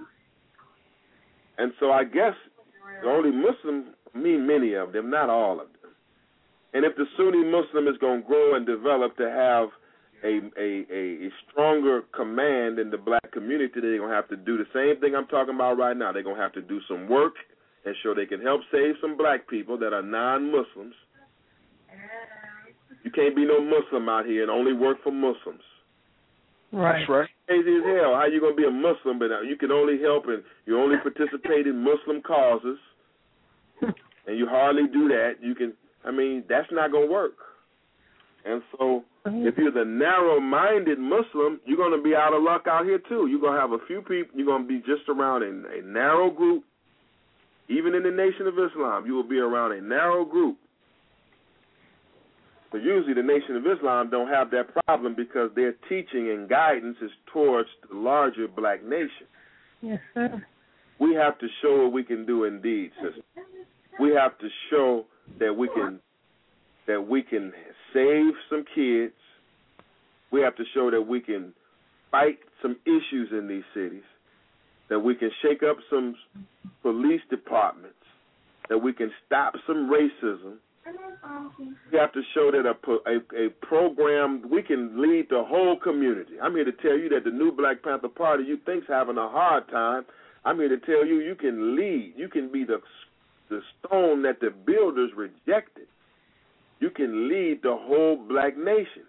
And so I guess the only Muslim, many of them, not all of them. And if the Sunni Muslim is going to grow and develop to have a stronger command in the black community, they're going to have to do the same thing I'm talking about right now. They're going to have to do some work and show they can help save some black people that are non-Muslims. You can't be no Muslim out here and only work for Muslims. Right. That's right. Crazy as hell. How you going to be a Muslim, but you can only help and you only participate in Muslim causes, and you hardly do that. That's not going to work. And so if you're the narrow-minded Muslim, you're going to be out of luck out here, too. You're going to have a few people. You're going to be just around a narrow group. Even in the Nation of Islam, you will be around a narrow group. But usually the Nation of Islam don't have that problem because their teaching and guidance is towards the larger black nation. Yes, sir. We have to show what we can do indeed, sister. We have to show that we can save some kids. We have to show that we can fight some issues in these cities, that we can shake up some police departments, that we can stop some racism. We have to show that a program, we can lead the whole community. I'm here to tell you that the new Black Panther Party you think's having a hard time. I'm here to tell you can lead. You can be the stone that the builders rejected. You can lead the whole black nation.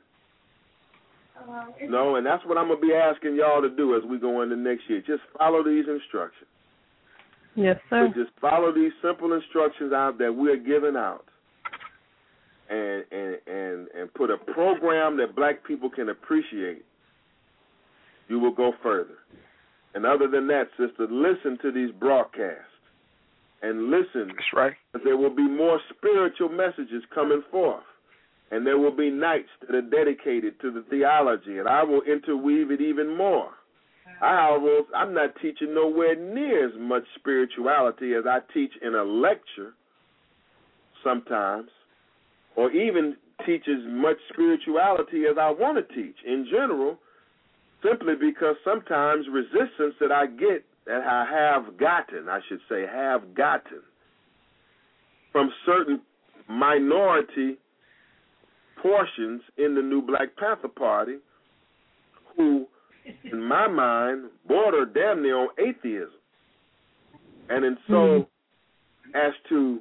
And that's what I'm going to be asking y'all to do as we go into next year. Just follow these instructions. Yes, sir. So just follow these simple instructions out that we're giving out. And put a program that black people can appreciate, you will go further. And other than that, sister, listen to these broadcasts and listen. That's right. There will be more spiritual messages coming forth, and there will be nights that are dedicated to the theology, and I will interweave it even more. I'm not teaching nowhere near as much spirituality as I teach in a lecture sometimes, or even teach as much spirituality as I want to teach in general, simply because sometimes resistance that I get, that I have gotten from certain minority portions in the new Black Panther Party who, in my mind, border damn near on atheism. And so as to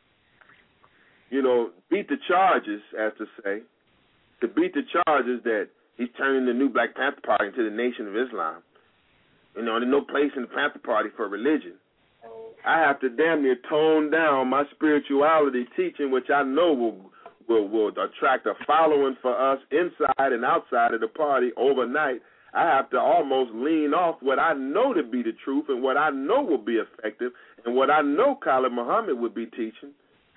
beat the charges, as to say, to beat the charges that he's turning the new Black Panther Party into the Nation of Islam. There's no place in the Panther Party for religion. I have to damn near tone down my spirituality teaching, which I know will attract a following for us inside and outside of the party overnight. I have to almost lean off what I know to be the truth and what I know will be effective and what I know Khalid Muhammad would be teaching.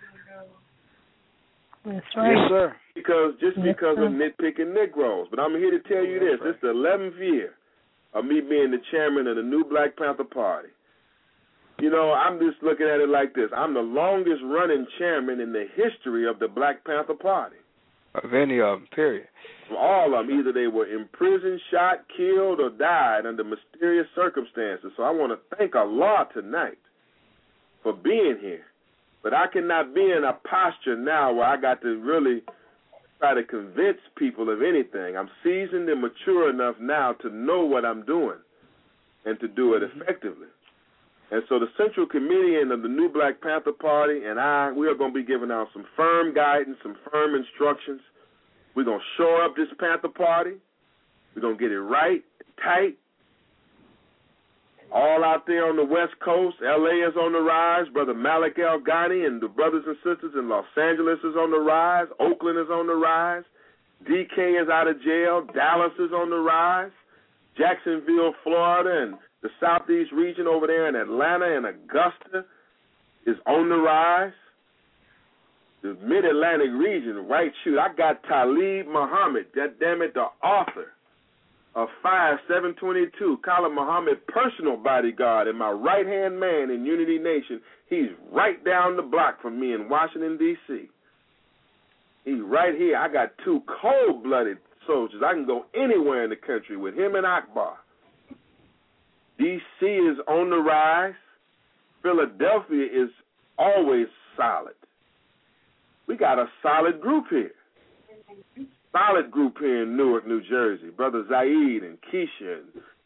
That's right. Yes, sir. Because of nitpicking Negroes. But I'm here to tell you this. This is the 11th year of me being the chairman of the new Black Panther Party. I'm just looking at it like this. I'm the longest running chairman in the history of the Black Panther Party. Of any of them, period. All of them. Either they were imprisoned, shot, killed, or died under mysterious circumstances. So I want to thank Allah tonight for being here. But I cannot be in a posture now where I got to really try to convince people of anything. I'm seasoned and mature enough now to know what I'm doing and to do it effectively. And so the Central Committee of the new Black Panther Party and we are going to be giving out some firm guidance, some firm instructions. We're going to shore up this Panther Party. We're going to get it right, tight. All out there on the West Coast, L.A. is on the rise. Brother Malik El Ghani and the brothers and sisters in Los Angeles is on the rise. Oakland is on the rise. DK is out of jail. Dallas is on the rise. Jacksonville, Florida, and the Southeast region over there in Atlanta and Augusta is on the rise. The Mid-Atlantic region, right, shoot, I got Talib Muhammad, the author of 5722, Khalid Muhammad, personal bodyguard, and my right-hand man in Unity Nation. He's right down the block from me in Washington, D.C. He's right here. I got two cold-blooded soldiers. I can go anywhere in the country with him and Akbar. D.C. is on the rise. Philadelphia is always solid. We got a solid group here. Solid group here in Newark, New Jersey. Brother Zaid and Keisha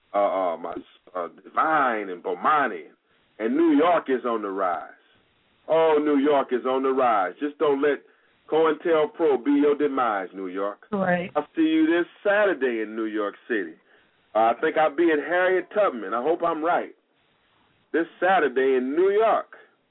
and Divine and Bomani. And New York is on the rise. Oh, New York is on the rise. Just don't let COINTELPRO be your demise, New York. Right. I'll see you this Saturday in New York City. I think I'll be at Harriet Tubman. I hope I'm right. This Saturday in New York.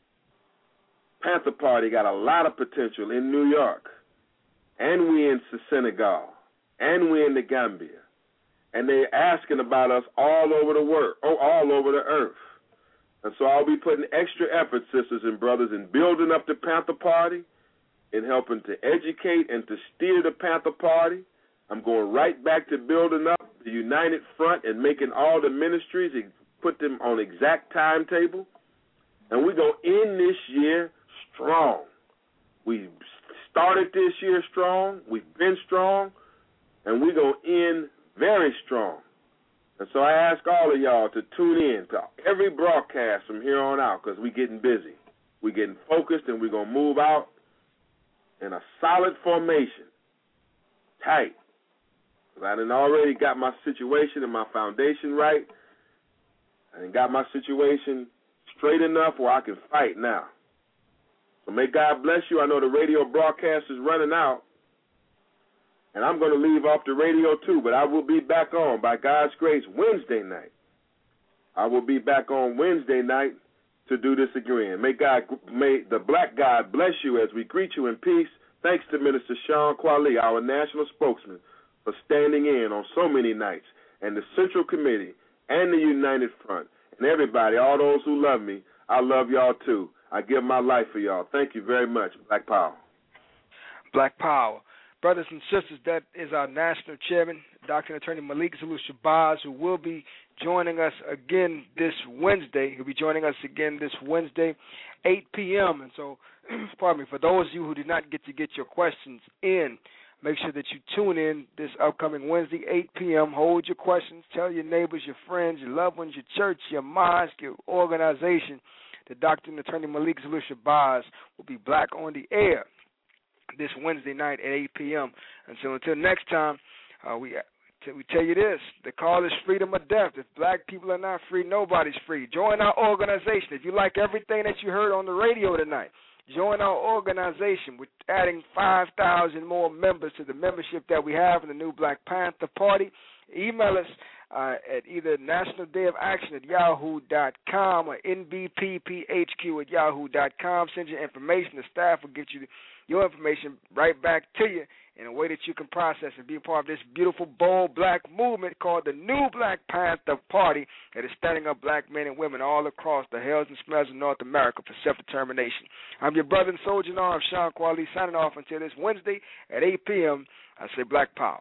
Panther Party got a lot of potential in New York. And we in Senegal. And we in the Gambia. And they're asking about us all over the world, all over the earth. And so I'll be putting extra effort, sisters and brothers, in building up the Panther Party, in helping to educate and to steer the Panther Party. I'm going right back to building up the United Front and making all the ministries and put them on exact timetable. And we're going to end this year strong. We started this year strong. We've been strong. And we're going to end very strong. And so I ask all of y'all to tune in to every broadcast from here on out because we're getting busy. We're getting focused, and we're going to move out in a solid formation, tight. I done already got my situation and my foundation right. I done got my situation straight enough where I can fight now. So may God bless you. I know the radio broadcast is running out, and I'm going to leave off the radio too, but I will be back on, by God's grace, Wednesday night. I will be back on Wednesday night to do this again. May the black God bless you as we greet you in peace. Thanks to Minister Sean Kwali, our national spokesman, for standing in on so many nights, and the Central Committee and the United Front, and everybody, all those who love me. I love y'all too. I give my life for y'all. Thank you very much. Black Power. Black Power. Brothers and sisters, that is our national chairman, Dr. and Attorney Malik Zulu Shabazz, who will be joining us again this Wednesday. He'll be joining us again this Wednesday, 8 p.m. And so, pardon me, for those of you who did not get to get your questions in, make sure that you tune in this upcoming Wednesday, 8 p.m. Hold your questions. Tell your neighbors, your friends, your loved ones, your church, your mosque, your organization that Dr. and Attorney Malik Zulu Shabazz will be black on the air this Wednesday night at 8 p.m. And so until next time, we tell you this. The call is freedom or death. If black people are not free, nobody's free. Join our organization. If you like everything that you heard on the radio tonight, join our organization. We're adding 5,000 more members to the membership that we have in the new Black Panther Party. Email us at either National Day of Action at yahoo.com or nbpphq@yahoo.com. Send your information. The staff will get you your information right back to you in a way that you can process and be a part of this beautiful, bold black movement called the New Black Panther Party that is standing up black men and women all across the hells and smells of North America for self-determination. I'm your brother and soldier in arms, Sean Kwali, signing off until this Wednesday at 8 p.m. I say Black Power.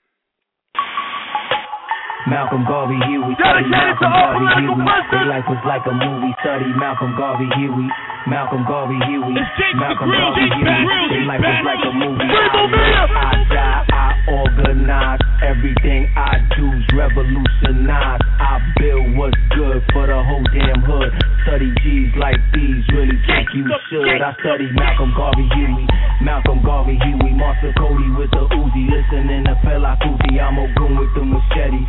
Malcolm Garvey Huey, study Malcolm Garvey Huey. Their life was like a movie, study Malcolm Garvey Huey. Malcolm Garvey Huey, Malcolm Garvey Huey. Their life was like a movie. I die, I organize, everything I do's revolutionize. I build what's good for the whole damn hood. Study G's like these, really think you should. I study Malcolm Garvey Huey, Malcolm Garvey Huey. Master Cody with the Uzi, listening to Fela Kuti. I'm Ogun with the machete.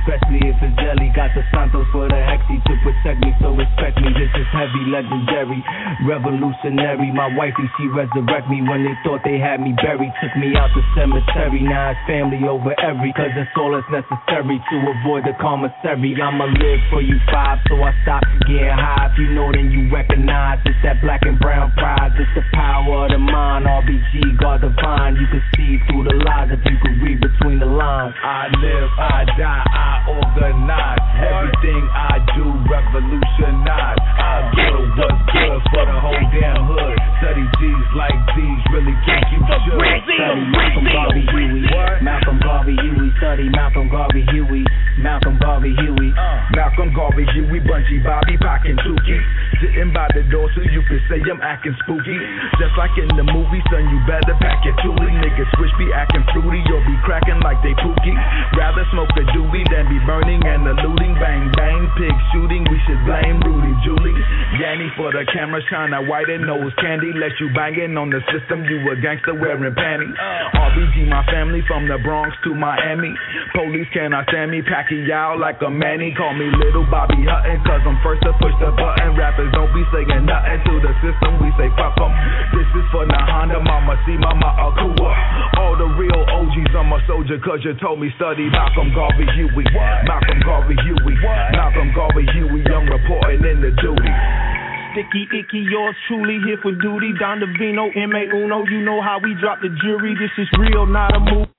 especially if it's jelly. Got the Santos for the Hexy to protect me, so respect me. This is heavy, legendary, revolutionary. My wifey, she resurrect me when they thought they had me buried. Took me out the cemetery, now it's family over every, cause that's all that's necessary to avoid the commissary. I'ma live for you 5, so I stop getting high. If you know, then you recognize it's that black and brown pride. It's the power of the mind, RBG, God divine. You can see through the lies if you can read between the lines. I live, I die, I organize. Everything I do, revolutionize. I build what's good for the whole damn hood. Study G's like D's, really think you should. Study Malcolm Garvey Huey. Malcolm Garvey Huey. Study Malcolm Garvey Huey. Malcolm Garvey Huey. Malcolm Garvey Huey, Bunchy, Bobby, Pockin' Tukey. Sitting by the door so you can say I'm acting spooky. Just like in the movie, son, you better pack your toolie. Niggas switch be acting fruity or be cracking like they pookie. Rather smoke a doobie than be burning and eluding. Bang, bang, pig shooting, we should blame Rudy Julie. Yanny for the camera, shine a white and nose candy. Let you banging on the system, you a gangster wearing panties. RBG, my family from the Bronx to Miami. Police cannot stand me, Pacquiao like a Manny. Call me Little Bobby Hutton, cause I'm first to push the button. Rappers don't be saying nothing to the system, we say fuck them. This is for Nahanda, Mama C, Mama Akua. All the real OGs, I'm a soldier, cause you told me study Malcolm Garvey Huey. Malcolm Garvey Huey. Malcolm Garvey Huey, I'm reporting in the duty. Sticky, icky, yours truly here for duty. Don Davino, M.A. Uno, you know how we drop the jury. This is real, not a movie.